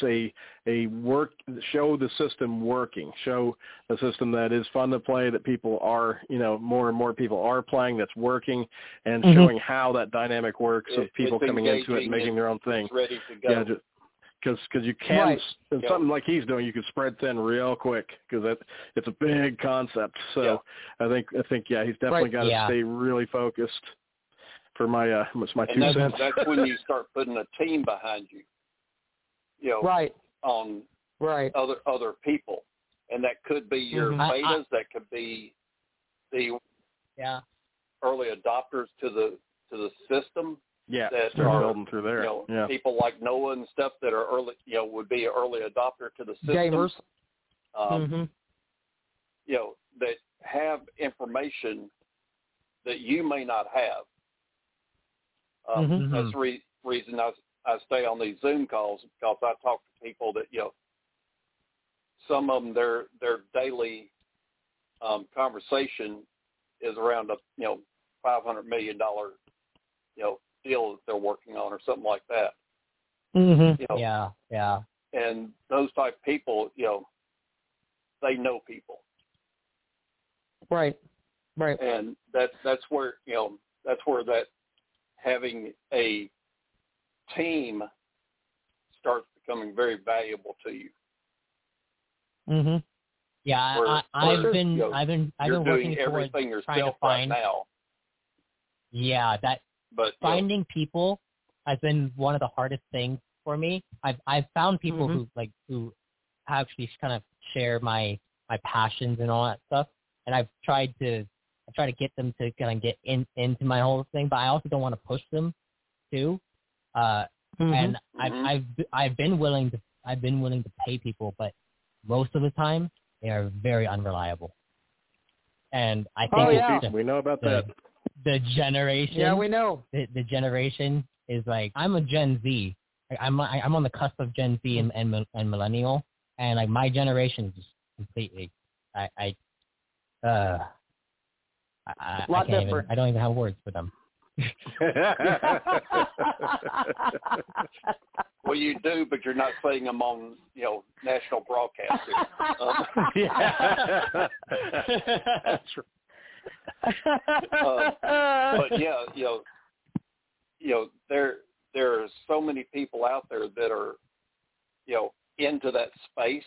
Speaker 3: show the system working, show a system that is fun to play, that people are, more and more people are playing, that's working, and showing how that dynamic works of people coming into it and making their own thing.
Speaker 5: Ready to go.
Speaker 3: because you can, and something like he's doing, you can spread thin real quick because it's a big concept. So I think yeah, he's definitely got to stay really focused. For my it's my 2 cents.
Speaker 5: That's when you start putting a team behind you. You know, on other people, and that could be your betas, that could be the early adopters to the system.
Speaker 3: Yeah,
Speaker 5: that
Speaker 3: are building through there.
Speaker 5: You know, people like Noah and stuff that are early, you know, would be an early adopter to the system.
Speaker 4: Gamers.
Speaker 5: You know, that have information that you may not have. That's the reason I stay on these Zoom calls, because I talk to people that, you know, some of them their daily conversation is around a $500 million deal that they're working on or something like that. You know,
Speaker 7: Yeah.
Speaker 5: And those type of people, you know, they know people.
Speaker 4: Right.
Speaker 5: And that's where that having a team starts becoming very valuable to you.
Speaker 7: Yeah, I've been working towards
Speaker 5: everything
Speaker 7: trying to
Speaker 5: yourself
Speaker 7: find.
Speaker 5: Right now.
Speaker 7: Yeah, but finding people has been one of the hardest things for me. I've found people who actually kind of share my passions and all that stuff, and I've tried to get them to kind of get into my whole thing, but I also don't want to push them too. And I've been willing to pay people, but most of the time they are very unreliable. And I think
Speaker 3: we know about that.
Speaker 7: The generation.
Speaker 4: Yeah, we know.
Speaker 7: The generation is like, I'm a Gen Z. I'm on the cusp of Gen Z and millennial, and like my generation is just completely. I can't even. I don't even have words for them.
Speaker 5: Well, you do, but you're not saying them on, national broadcast.
Speaker 3: That's right.
Speaker 5: But there are so many people out there that are, into that space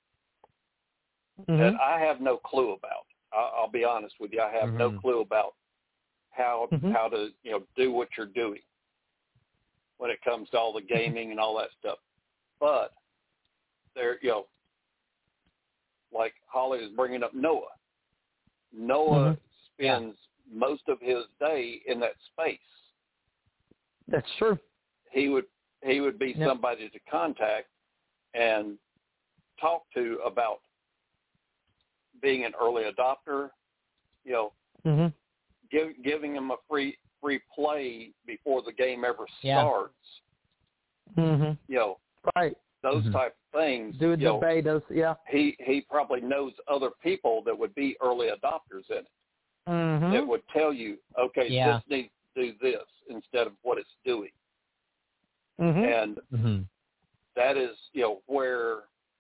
Speaker 5: that I have no clue about. I'll be honest with you. I have no clue about how to, do what you're doing when it comes to all the gaming and all that stuff. But there, like Holly is bringing up Noah. Noah spends most of his day in that space.
Speaker 4: That's true.
Speaker 5: He would be somebody to contact and talk to about being an early adopter, giving him a free play before the game ever starts.
Speaker 4: Right.
Speaker 5: Those type of things.
Speaker 4: Do the betas,
Speaker 5: He probably knows other people that would be early adopters in it. That would tell you, okay, this needs to do this instead of what it's doing. And that is, where,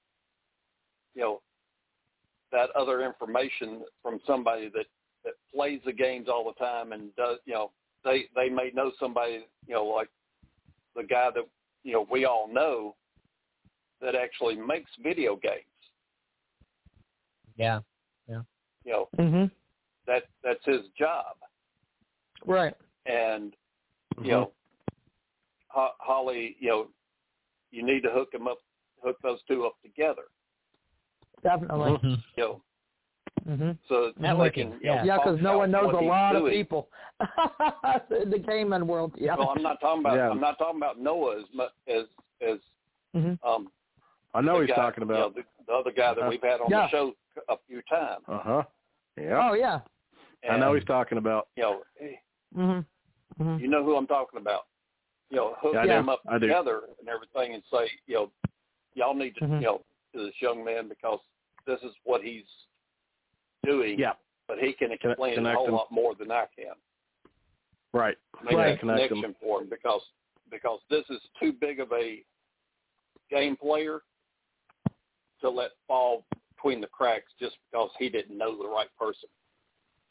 Speaker 5: that other information from somebody that plays the games all the time and does, they may know somebody, like the guy that, we all know that actually makes video games.
Speaker 7: Yeah.
Speaker 5: That's his job.
Speaker 4: Right.
Speaker 5: And, Holly, you need to hook those two up together.
Speaker 4: Definitely.
Speaker 5: So
Speaker 7: networking.
Speaker 4: Because no one knows a lot of people in the gaming world. Yeah.
Speaker 5: Well, I'm not talking about Noah as much as
Speaker 3: I know he's talking about
Speaker 5: the other guy that we've had on the show a few times.
Speaker 3: Yeah.
Speaker 4: Oh yeah.
Speaker 3: And, I know he's talking about.
Speaker 5: You know who I'm talking about. Hook them up together and everything, and say, y'all need to, to this young man, because this is what he's doing. Yeah. But he can explain a whole lot more than I can.
Speaker 3: Right.
Speaker 5: Make a connection for him, because this is too big of a game player to let fall between the cracks just because he didn't know the right person.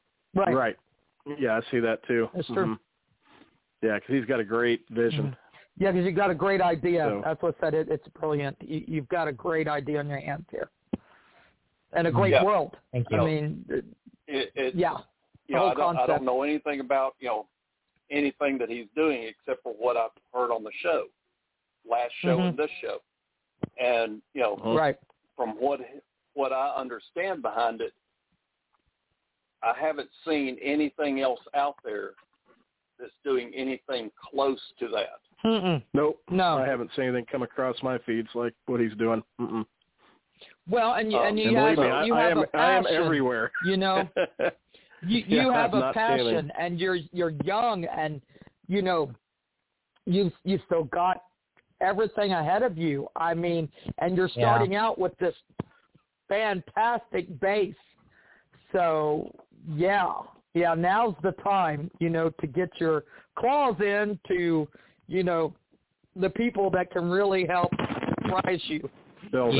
Speaker 4: Right.
Speaker 3: Yeah, I see that too.
Speaker 4: That's true.
Speaker 3: Yeah, because he's got a great vision.
Speaker 4: Yeah, because you've got a great idea.
Speaker 3: So,
Speaker 4: that's what said it. It's brilliant. You've got a great idea on your hands here, and a great world.
Speaker 7: Thank you.
Speaker 4: I mean,
Speaker 5: I don't know anything about anything that he's doing except for what I've heard on the show, last show and this show, and
Speaker 4: right.
Speaker 5: From what I understand behind it, I haven't seen anything else out there that's doing anything close to that.
Speaker 3: Nope.
Speaker 4: No,
Speaker 3: I haven't seen anything come across my feeds like what he's doing.
Speaker 4: Well, and you have a passion.
Speaker 3: I am everywhere.
Speaker 4: You have a passion, and you're young, and you've still got everything ahead of you. I mean, and you're starting out with this fantastic base. So now's the time, to get your claws in to, the people that can really help rise you.
Speaker 3: Build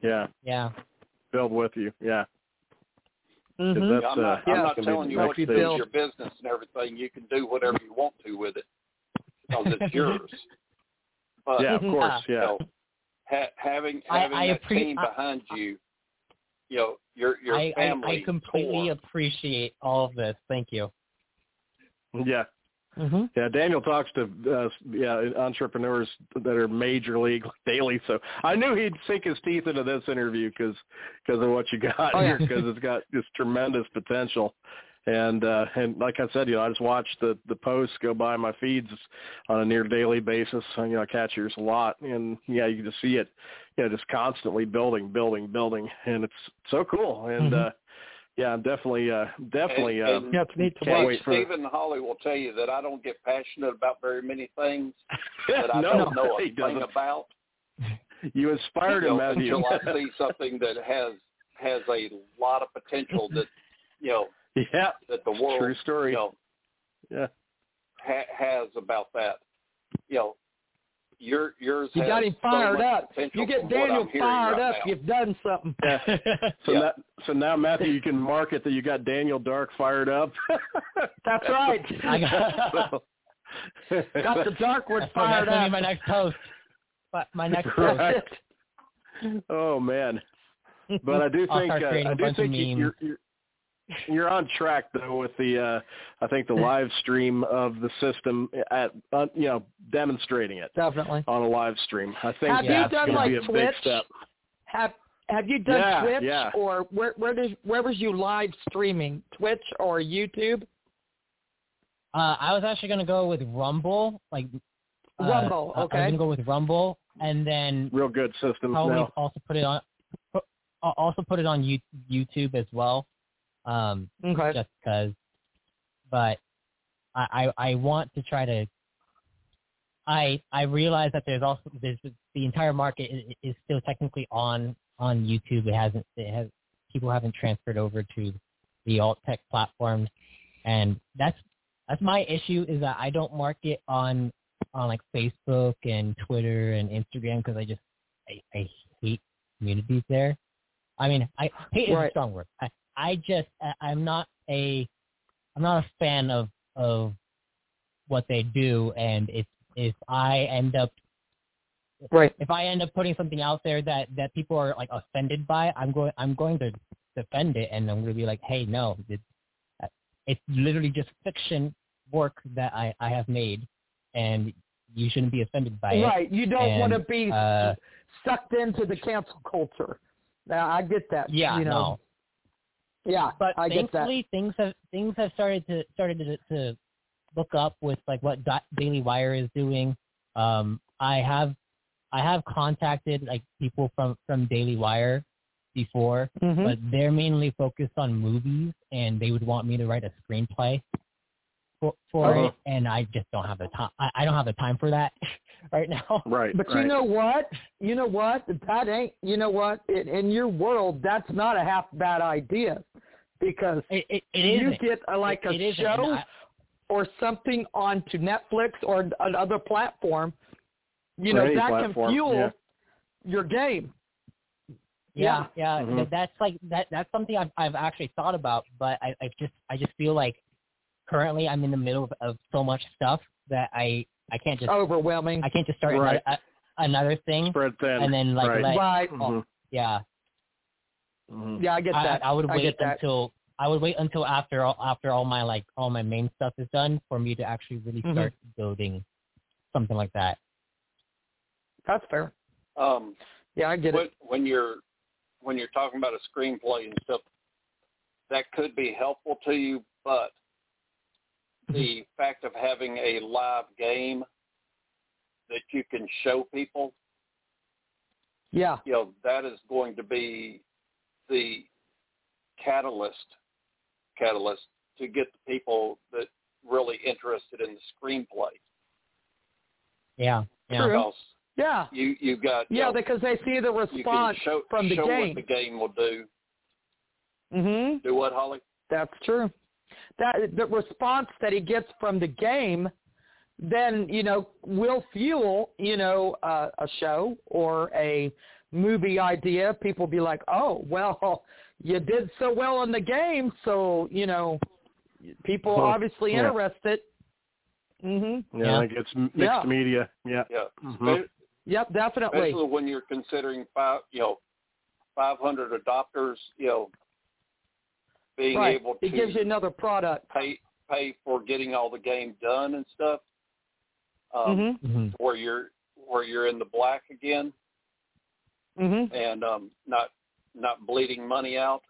Speaker 3: with you. Yeah.
Speaker 5: I'm not telling you what to do with your business and everything. You can do whatever you want to with it because it's yours. But,
Speaker 3: of course,
Speaker 5: having that team behind you, your family.
Speaker 7: I completely appreciate all of this. Thank you.
Speaker 3: Yeah. Yeah, Daniel talks to entrepreneurs that are major league daily, so I knew he'd sink his teeth into this interview because of what you got here, because it's got this tremendous potential. And like I said, I just watch the posts go by my feeds on a near daily basis. I catch yours a lot, and you can just see it, just constantly building, and it's so cool. And I'm definitely can't wait for
Speaker 5: Stephen Holly will tell you that I don't get passionate about very many things that I don't know a thing about.
Speaker 3: You inspired him, Matthew.
Speaker 5: Until I see something that has a lot of potential that that the world
Speaker 3: true story.
Speaker 5: has about that. Yours
Speaker 4: you got him fired up. You get Daniel fired up.
Speaker 5: Now.
Speaker 4: You've done something.
Speaker 3: Yeah. So now, Matthew, you can market that you got Daniel Dark fired up.
Speaker 4: That's right.
Speaker 7: I got
Speaker 4: the Darkwood fired up.
Speaker 7: My next post. My next
Speaker 3: post.
Speaker 7: Right.
Speaker 3: Oh man. But I do think you're on track though with the I think the live stream of the system at demonstrating it
Speaker 4: definitely
Speaker 3: on a live stream. I think
Speaker 4: that's
Speaker 3: going to be a
Speaker 4: Twitch?
Speaker 3: big step.
Speaker 4: Have you done Twitch
Speaker 3: or
Speaker 4: where was you live streaming? Twitch or YouTube?
Speaker 7: I was actually going to go with Rumble,
Speaker 4: Rumble. Okay.
Speaker 7: I was going to go with Rumble, and then
Speaker 3: real good systems
Speaker 7: now. Also put it on YouTube as well.
Speaker 4: Okay.
Speaker 7: Just because, but I want to try to. I realize that there's the entire market is still technically on YouTube. People haven't transferred over to the alt tech platforms, and that's my issue is that I don't market on like Facebook and Twitter and Instagram because I hate communities there. I mean, hate is a strong word. I'm not a fan of what they do, and if I end up putting something out there that people are like offended by, I'm going to defend it, and I'm going to be like, hey, no, it's literally just fiction work that I have made, and you shouldn't be offended by it.
Speaker 4: Right, you don't want to be sucked into the cancel culture. Now I get that.
Speaker 7: Yeah, no.
Speaker 4: Yeah,
Speaker 7: but
Speaker 4: I get that.
Speaker 7: Thankfully, things have started to look up with like what Daily Wire is doing. I have contacted like people from Daily Wire before, but they're mainly focused on movies, and they would want me to write a screenplay for it, and I just don't have the time. I don't have the time for that right now.
Speaker 3: Right.
Speaker 4: But you know what? That ain't. You know what? In your world, that's not a half bad idea, because you get a show or something onto Netflix or another platform. That can fuel your game.
Speaker 7: Yeah. That's that's something I've actually thought about, but I just feel like currently I'm in the middle of so much stuff that I I can't just
Speaker 4: overwhelming.
Speaker 7: I can't just start another thing
Speaker 3: Spread thin.
Speaker 7: and then like
Speaker 4: right.
Speaker 7: Yeah.
Speaker 4: Mm-hmm. Yeah, I get that.
Speaker 7: I would wait until after all my main stuff is done for me to actually really start building something like that.
Speaker 4: That's fair. Yeah, I get it.
Speaker 5: When you're talking about a screenplay and stuff, that could be helpful to you, but the fact of having a live game that you can show people, that is going to be the catalyst to get the people that really interested in the screenplay.
Speaker 7: Yeah.
Speaker 4: True.
Speaker 5: Yeah. You got
Speaker 4: because they see the response from the
Speaker 5: show
Speaker 4: game.
Speaker 5: What the game will do.
Speaker 4: Mm-hmm.
Speaker 5: Do what, Holly?
Speaker 4: That's true. That the response that he gets from the game, then will fuel a show or a movie idea. People be like, oh well, you did so well in the game, so people obviously interested. Mm-hmm.
Speaker 3: Yeah, I think it's mixed media. Yeah.
Speaker 5: Yeah.
Speaker 3: Mm-hmm.
Speaker 4: Yep, definitely.
Speaker 5: Especially when you're considering 500 adopters, being able to
Speaker 4: it gives you another product.
Speaker 5: Pay for getting all the game done and stuff. Where you're in the black again.
Speaker 4: Mm-hmm.
Speaker 5: And not bleeding money out.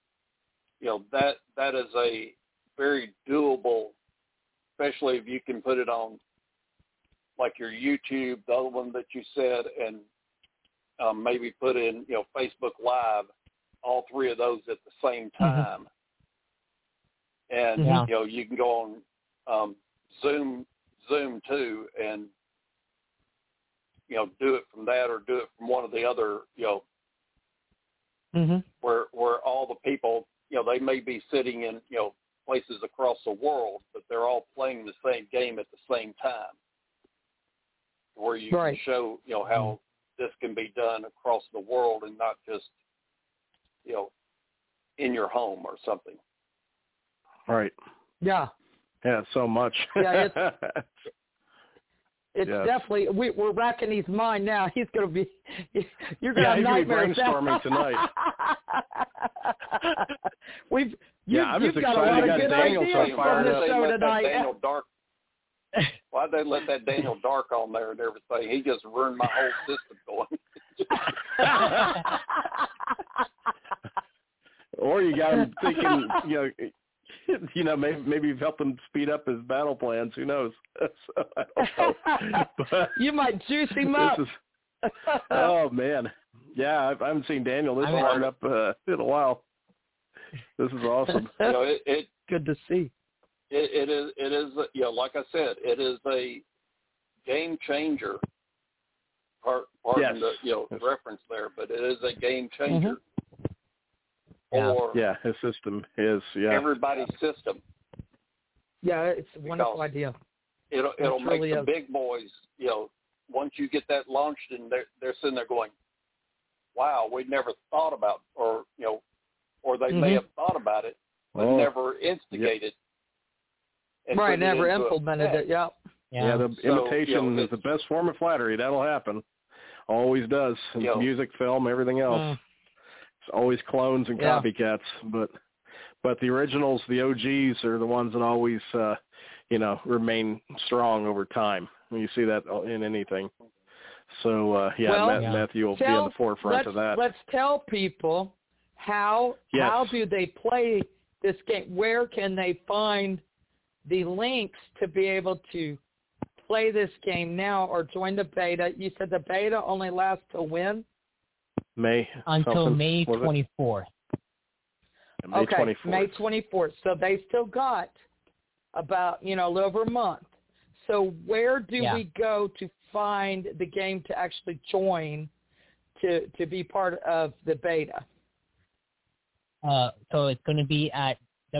Speaker 5: That is a very doable, especially if you can put it on like your YouTube, the other one that you said, and maybe put in Facebook Live, all three of those at the same time. And you can go on Zoom too, and do it from that or do it from one of the other, where all the people, they may be sitting in, places across the world, but they're all playing the same game at the same time, where you can show, how this can be done across the world and not just, in your home or something.
Speaker 3: Right.
Speaker 4: Yeah.
Speaker 3: Yeah, so much.
Speaker 4: Yeah, it's definitely, we're racking his mind now. He's going to be, you're going to have nightmares.
Speaker 3: Brainstorming tonight.
Speaker 4: You've got a lot of good ideas from the show tonight.
Speaker 5: Daniel Dark. Why'd they let that Daniel Dark on there and everything? He just ruined my whole system going.
Speaker 3: Or you got him thinking, maybe you've helped him speed up his battle plans. Who knows? So, I don't know. But
Speaker 4: you might juice him up.
Speaker 3: Oh, man. Yeah, I haven't seen Daniel this fired up in a while. This is awesome.
Speaker 4: Good to see.
Speaker 5: It is, like I said, it is a game changer. Pardon the reference there, but it is a game changer.
Speaker 3: Yeah, his system is,
Speaker 5: everybody's system.
Speaker 4: Yeah, it's a wonderful idea.
Speaker 5: It'll make the big boys, once you get that launched and they're sitting there going, wow, we never thought about, or they may have thought about it, but never instigated.
Speaker 4: Right, never implemented it,
Speaker 3: Yeah, the imitation is the best form of flattery. That'll happen. Always does. In music, film, everything else. It's always clones and copycats. But the originals, the OGs, are the ones that always, remain strong over time. You see that in anything. So, Matthew will be on the forefront of that.
Speaker 4: Let's tell people how do they play this game? Where can they find the links to be able to play this game now or join the beta? You said the beta only lasts till when?
Speaker 3: May 24th.
Speaker 7: May 24th.
Speaker 4: May 24th. So they still got about, a little over a month. So where do we go to find the game to actually join to be part of the beta?
Speaker 7: So it's going to be at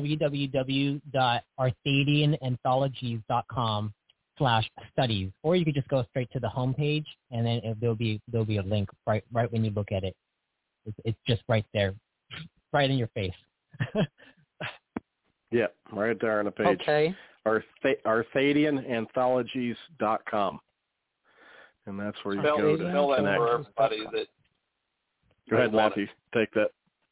Speaker 7: www.arthadiananthologies.com/studies, or you could just go straight to the homepage, and then there'll be a link right when you look at it. It's just right there, right in your face.
Speaker 3: Yeah, right there on the page.
Speaker 4: Okay.
Speaker 3: ArthadianAnthologies.com. And that's where you go to
Speaker 5: spell that
Speaker 3: connect.
Speaker 5: for everybody that.
Speaker 3: Go ahead, Matthew. Take that.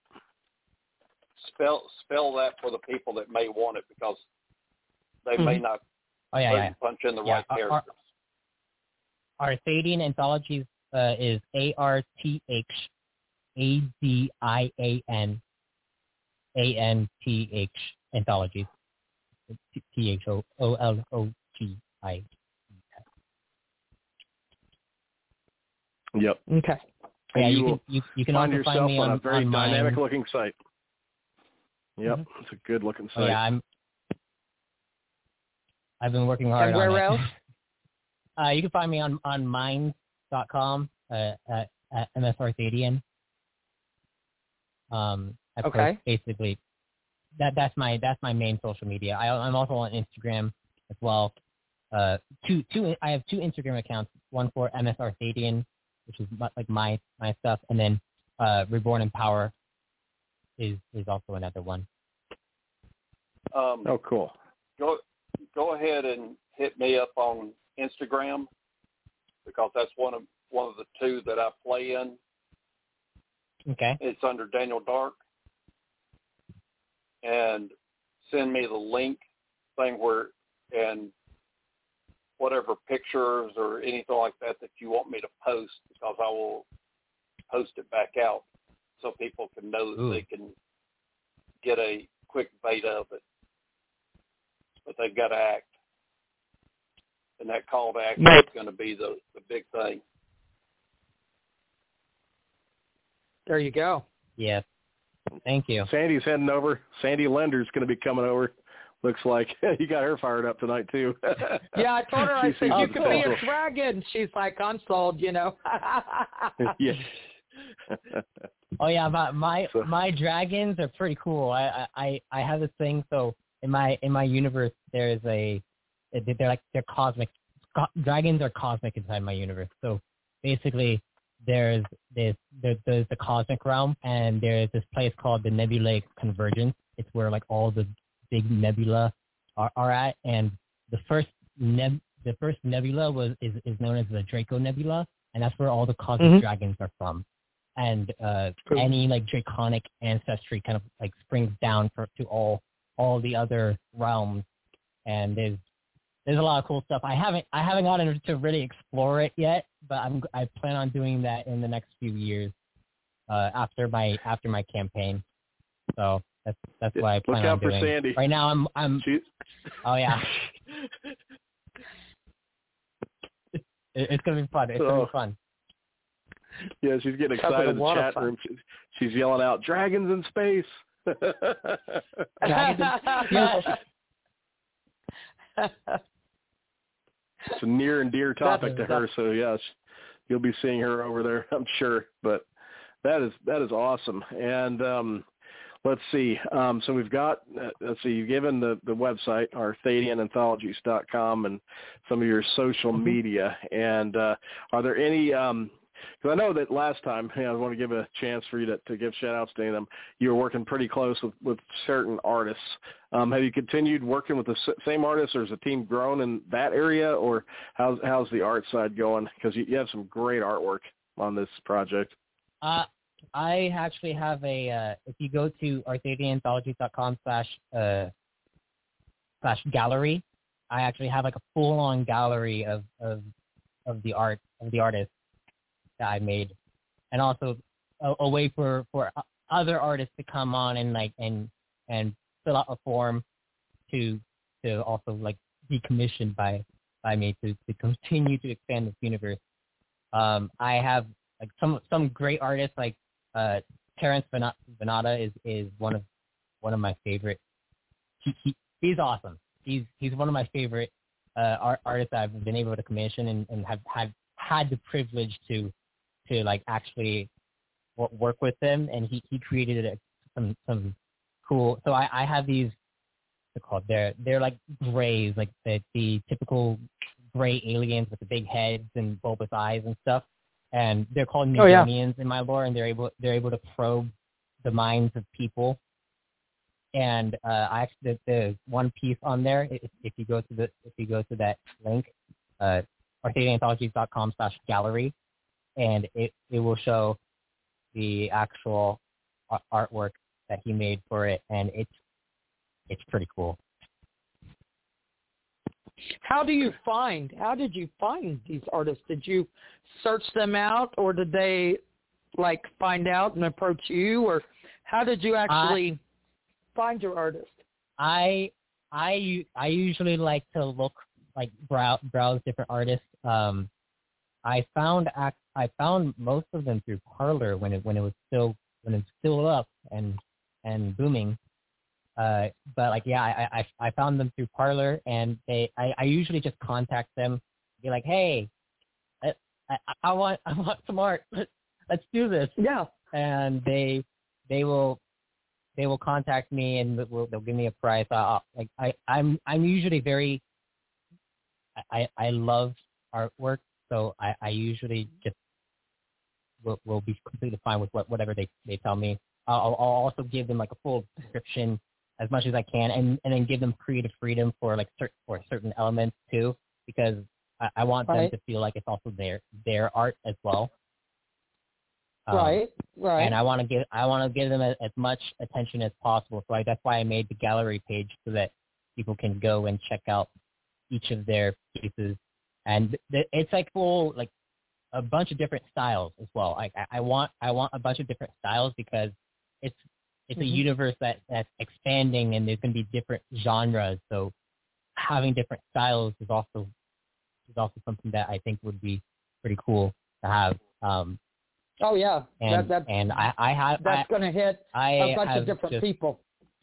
Speaker 5: Spell that for the people that may want it because they may not punch in the right characters.
Speaker 7: Arthadian Anthologies is ArthadianAnthologies. THOOLOGI.
Speaker 3: Yep.
Speaker 4: Okay.
Speaker 7: Yeah, you can also find me
Speaker 3: on a very
Speaker 7: on
Speaker 3: dynamic looking site. Yep,
Speaker 7: Mm-hmm.
Speaker 3: It's a good looking site.
Speaker 7: I've been working hard
Speaker 4: and
Speaker 7: on it.
Speaker 4: where else?
Speaker 7: You can find me on minds.com at MS Arthadian. I post basically that's my main social media. I'm also on Instagram as well. I have two Instagram accounts. One for MS Arthadian, which is like my stuff, and then Reborn in Power is also another one.
Speaker 3: Oh, cool.
Speaker 5: Go ahead and hit me up on Instagram because that's one of the two that I play in.
Speaker 7: Okay.
Speaker 5: It's under Daniel Dark. And send me the link thing and whatever pictures or anything like that you want me to post because I will post it back out so people can know that they can get a quick bait of it. But they've got to act. And that call to action is going to be the big thing.
Speaker 4: There you go.
Speaker 7: Yes. Thank you.
Speaker 3: Sandy's heading over. Sandy Lender's going to be coming over. Looks like you got her fired up tonight, too.
Speaker 4: Yeah, I told her, I said, you could be a dragon. She's like, I'm sold,
Speaker 3: Yeah.
Speaker 7: Oh, yeah, my dragons are pretty cool. I have this thing, so in my universe, they're cosmic. Dragons are cosmic inside my universe. So basically, there's the cosmic realm, and there's this place called the Nebulae Convergence. It's where like all the big nebula are at, and the first nebula is known as the Draco Nebula, and that's where all the cosmic dragons are from. And any like draconic ancestry kind of like springs down to all the other realms, and there's a lot of cool stuff. I haven't gotten to really explore it yet, but I plan on doing that in the next few years after my campaign. So that's why I plan on doing.
Speaker 3: Look out for Sandy.
Speaker 7: Right now I'm oh yeah. It's gonna be fun. It's gonna be fun.
Speaker 3: Yeah, she's getting excited in the chat room. She's yelling out, "Dragons in space!" It's a near and dear topic to her, so yes, you'll be seeing her over there, I'm sure. But that is awesome. And let's see. So we've got you've given the website, ArthadianAnthologies.com, and some of your social media. And are there any? Because I know that last time, I want to give a chance for you to give shout-outs to any of them. You were working pretty close with certain artists. Have you continued working with the same artists, or has the team grown in that area, or how's the art side going? Because you have some great artwork on this project.
Speaker 7: I actually have if you go to ArthadianAnthologies.com/gallery, I actually have like a full-on gallery of the art of the artists that I made, and also a way for other artists to come on and fill out a form to also like be commissioned by me to continue to expand this universe. I have like some great artists like Terrence Venata is one of my favorite. He's awesome. He's one of my favorite artists I've been able to commission and have had the privilege to like actually work with him, and he created some cool. So I have these. They're called they're like grays, like the typical gray aliens with the big heads and bulbous eyes and stuff, and they're called Mudonians in my lore, and they're able to probe the minds of people, and I actually the one piece on there. If you go to that link, arcadiananthologies.com/gallery, and it will show the actual artwork that he made for it, and it's pretty cool.
Speaker 4: How did you find these artists? Did you search them out, or did they find out and approach you, or how did you actually find your artist?
Speaker 7: I usually like to browse different artists. I found most of them through Parler when it was still up and booming. But I found them through Parler, and I usually just contact them, be like, hey, I want some art. Let's do this.
Speaker 4: Yeah.
Speaker 7: And they will contact me, and they'll give me a price. I'm usually very I love artwork, so I usually just will be completely fine with whatever they tell me. I'll also give them a full description as much as I can, and then give them creative freedom for certain elements too, because I want them to feel like it's also their art as well.
Speaker 4: Right.
Speaker 7: And I want to give them as much attention as possible. So that's why I made the gallery page, so that people can go and check out each of their pieces. And it's full a bunch of different styles as well. I want a bunch of different styles, because it's a universe that's expanding, and there's going to be different genres. So having different styles is also something that I think would be pretty cool to have.
Speaker 4: Oh yeah,
Speaker 7: and that's
Speaker 4: going to hit a bunch of different people.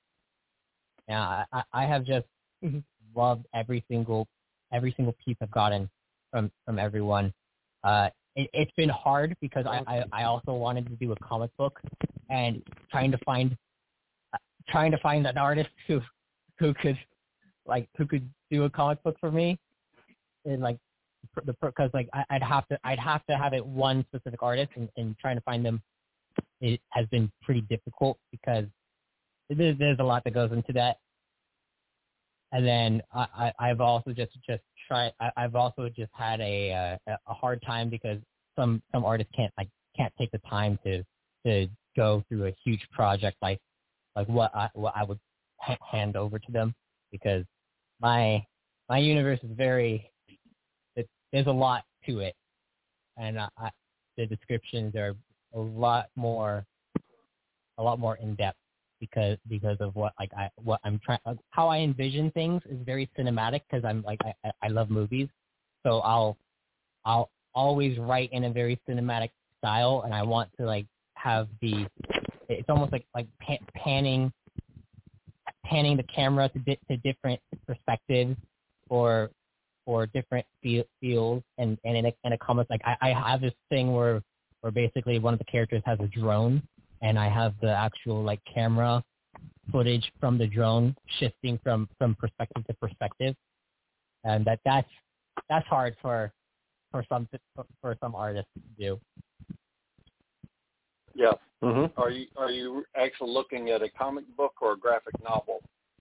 Speaker 7: Yeah, I have just loved every single piece I've gotten from everyone. It's been hard, because I also wanted to do a comic book, and trying to find an artist who could do a comic book for me, and because I'd have to have it one specific artist, and trying to find them, it has been pretty difficult, because there's a lot that goes into that. And then I've also just tried. I've also just had a hard time, because some artists can't take the time to go through a huge project like what I would hand over to them, because my universe is there's a lot to it, and the descriptions are a lot more in depth, because of what I'm trying, how I envision things is very cinematic, because I love movies, so I'll always write in a very cinematic style, and I want to have it's almost like panning the camera to different perspectives for different feels, and in a comic, I have this thing where basically one of the characters has a drone, and I have the actual camera footage from the drone shifting from perspective to perspective, and that's hard for some artists to do.
Speaker 5: Yeah. Mm-hmm. Are you actually looking at a comic book or a graphic novel?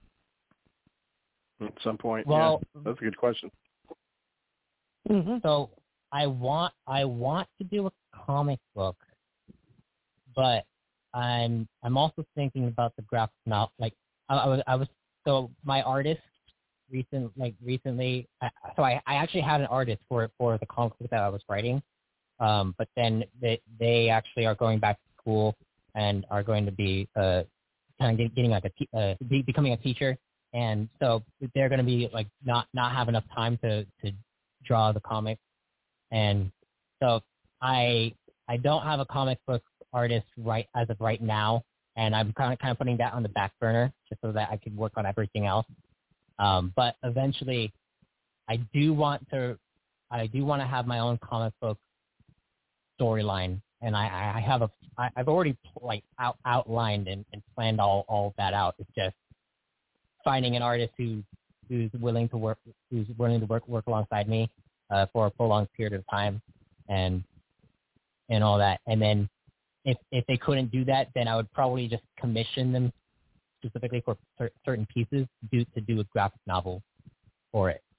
Speaker 3: At some point.
Speaker 7: Well,
Speaker 3: yeah. That's a good question.
Speaker 7: Mm-hmm. So I want to do a comic book, but I'm also thinking about the graphic novel. I was so my artist recently. So I actually had an artist for the comic book that I was writing, but then they actually are going back to school and are going to be kind of getting becoming a teacher, and so they're going to be not have enough time to draw the comic, and so I don't have a comic book artist as of right now, and I'm kind of putting that on the back burner just so that I could work on everything else. But eventually, I do want to have my own comic book storyline, and I've already outlined and planned all that out. It's just finding an artist who's willing to work alongside me for a prolonged period of time, and all that. And then if they couldn't do that, then I would probably just commission them specifically for certain pieces to do a graphic novel for it.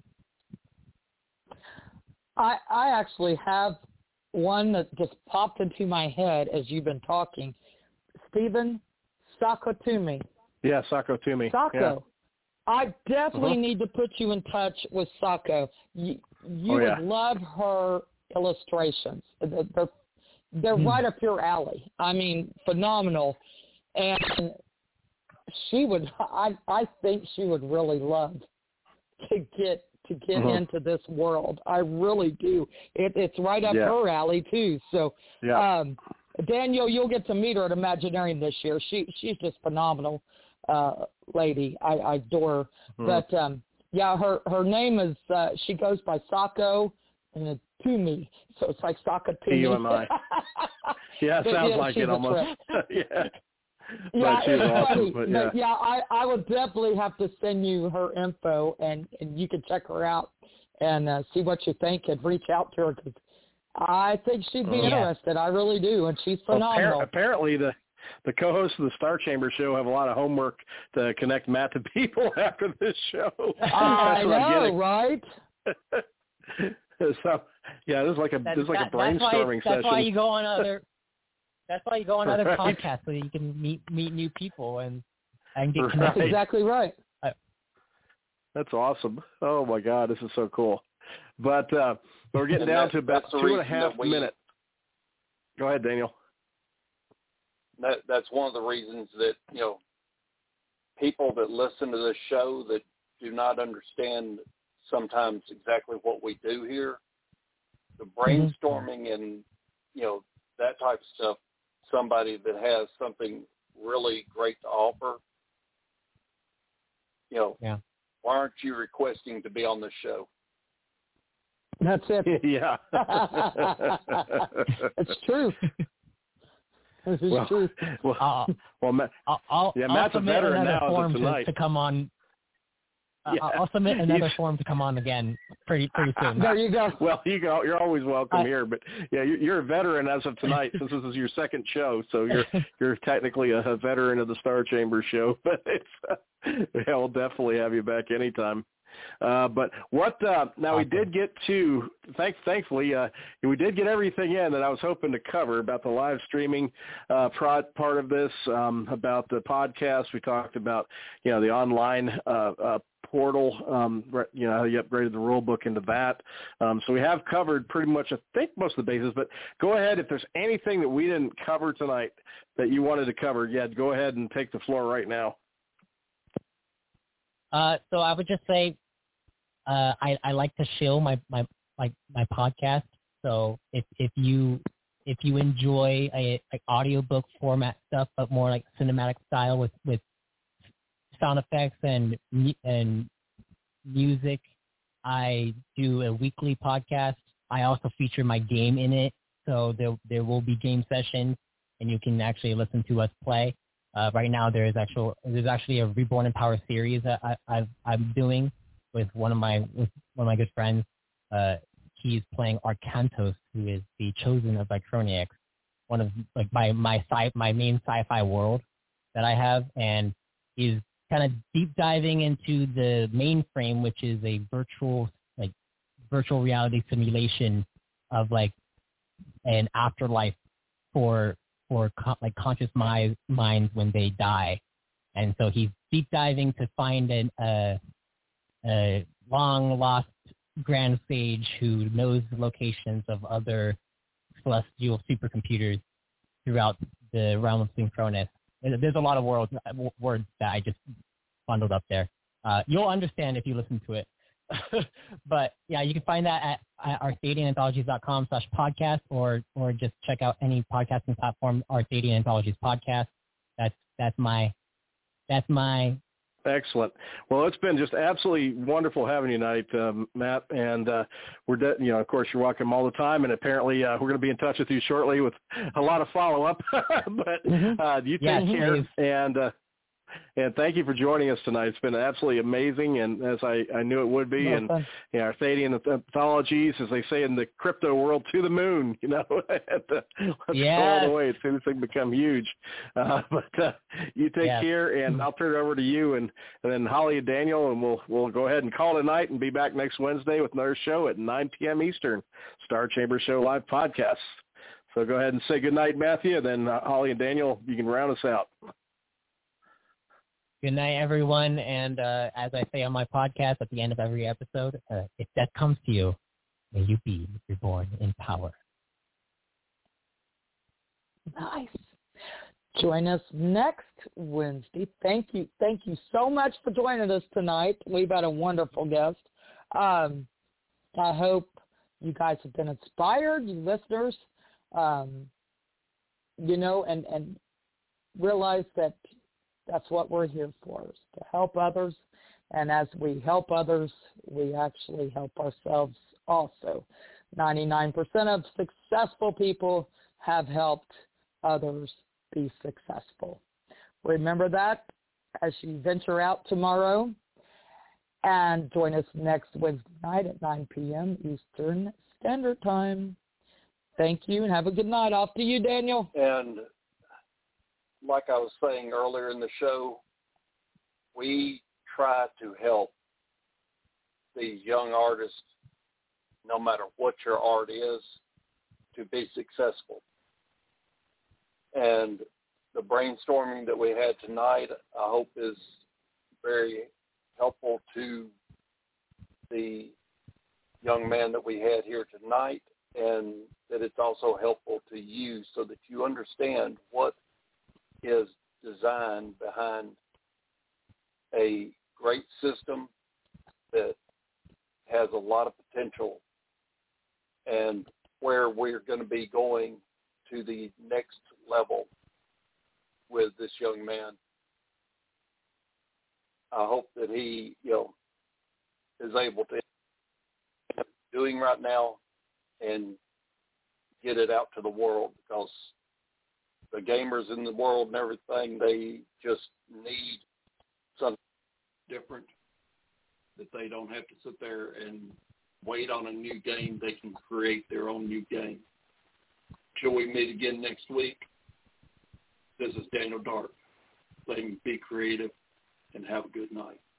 Speaker 4: I actually have one that just popped into my head as you've been talking. Stephen Sakotumi.
Speaker 3: Yeah, Sakotumi.
Speaker 4: Sako.
Speaker 3: Yeah.
Speaker 4: I definitely need to put you in touch with Sako. You would love her illustrations. They're right up your alley. I mean, phenomenal. And she would, I think she would really love to get into this world. I really do. It's right up her alley too. So, Daniel, you'll get to meet her at Imaginarium this year. She's just phenomenal lady. I adore her. But her name is she goes by Sako and Tumi, so it's like Sakotumi.
Speaker 3: T-U-M-I. Yeah, it sounds like it almost. Yeah.
Speaker 4: Yeah,
Speaker 3: but she's awesome. But
Speaker 4: I would definitely have to send you her info, and you can check her out and see what you think and reach out to her, because I think she'd be interested. I really do, and she's phenomenal.
Speaker 3: Well, apparently the co-hosts of the Star Chamber show have a lot of homework to connect Matt to people after this show.
Speaker 4: I know, right?
Speaker 3: So this is like a brainstorming session.
Speaker 7: That's why you go on other. That's why you go on other podcasts, so you can meet new people and get connected.
Speaker 4: That's exactly right.
Speaker 3: That's awesome. Oh my God, this is so cool. But we're getting down to about 2.5 minutes. Go ahead, Daniel.
Speaker 5: That's one of the reasons that, people that listen to this show that do not understand sometimes exactly what we do here, the brainstorming and, that type of stuff, somebody that has something really great to offer, why aren't you requesting to be on the show?
Speaker 4: That's it.
Speaker 3: Yeah.
Speaker 4: It's true. This is true.
Speaker 3: Matt's a veteran now as of tonight.
Speaker 7: To come on. I'll submit another form to come on again pretty soon.
Speaker 4: There you go.
Speaker 3: Well, you're always welcome here, but you're a veteran as of tonight since this is your second show, so you're technically a veteran of the Star Chamber show. But we'll definitely have you back anytime. But what now we did get to thankfully we did get everything in that I was hoping to cover about the live streaming part of this, about the podcast. We talked about the online portal, you upgraded the rule book into that. So we have covered pretty much, I think, most of the bases, but go ahead. If there's anything that we didn't cover tonight that you wanted to cover, go ahead and take the floor right now.
Speaker 7: So I would just say, I like to shill my podcast. So if you enjoy a audiobook format stuff, but more like cinematic style with sound effects and music, I do a weekly podcast. I also feature my game in it, so there will be game sessions, and you can actually listen to us play. Right now, there's actually a Reborn in Power series that I'm doing with one of my good friends. He's playing Arcantos, who is the chosen of Vicroniacs, one of my main sci-fi world that I have, and he's kind of deep diving into the mainframe, which is a virtual reality simulation of an afterlife for conscious minds when they die. And so he's deep diving to find a long lost grand sage who knows the locations of other celestial supercomputers throughout the realm of Synchronous. There's a lot of words that I just bundled up there. You'll understand if you listen to it. But you can find that at arcadiananthologies.com/podcast, or just check out any podcasting platform, Arcadian Anthologies Podcast. That's my.
Speaker 3: Excellent. Well, it's been just absolutely wonderful having you tonight, Matt. And of course, you're welcome all the time. And apparently, we're going to be in touch with you shortly with a lot of follow-up. But you take care. And And thank you for joining us tonight. It's been absolutely amazing, and as I knew it would be. And Arthadian anthologies, as they say in the crypto world, to the moon. Let's go all the way as soon as they become huge. But you take care, and I'll turn it over to you, and then Holly and Daniel, and we'll go ahead and call it a night and be back next Wednesday with another show at 9 p.m. Eastern, Star Chamber Show Live Podcast. So go ahead and say good night, Matthew, and then Holly and Daniel, you can round us out.
Speaker 7: Good night, everyone. And as I say on my podcast at the end of every episode, if that comes to you, may you be reborn in power.
Speaker 4: Nice. Join us next Wednesday. Thank you so much for joining us tonight. We've had a wonderful guest. I hope you guys have been inspired, you listeners, and realize that that's what we're here for, is to help others. And as we help others, we actually help ourselves also. 99% of successful people have helped others be successful. Remember that as you venture out tomorrow, and join us next Wednesday night at 9 p.m. Eastern Standard Time. Thank you, and have a good night. Off to you, Daniel.
Speaker 5: And like I was saying earlier in the show, we try to help these young artists, no matter what your art is, to be successful. And the brainstorming that we had tonight, I hope, is very helpful to the young man that we had here tonight, and that it's also helpful to you so that you understand what is designed behind a great system that has a lot of potential, and where we're going to be going to the next level with this young man. I hope that he, is able to doing right now and get it out to the world, because the gamers in the world and everything, they just need something different, that they don't have to sit there and wait on a new game. They can create their own new game. Till we meet again next week, this is Daniel Dark saying be creative and have a good night.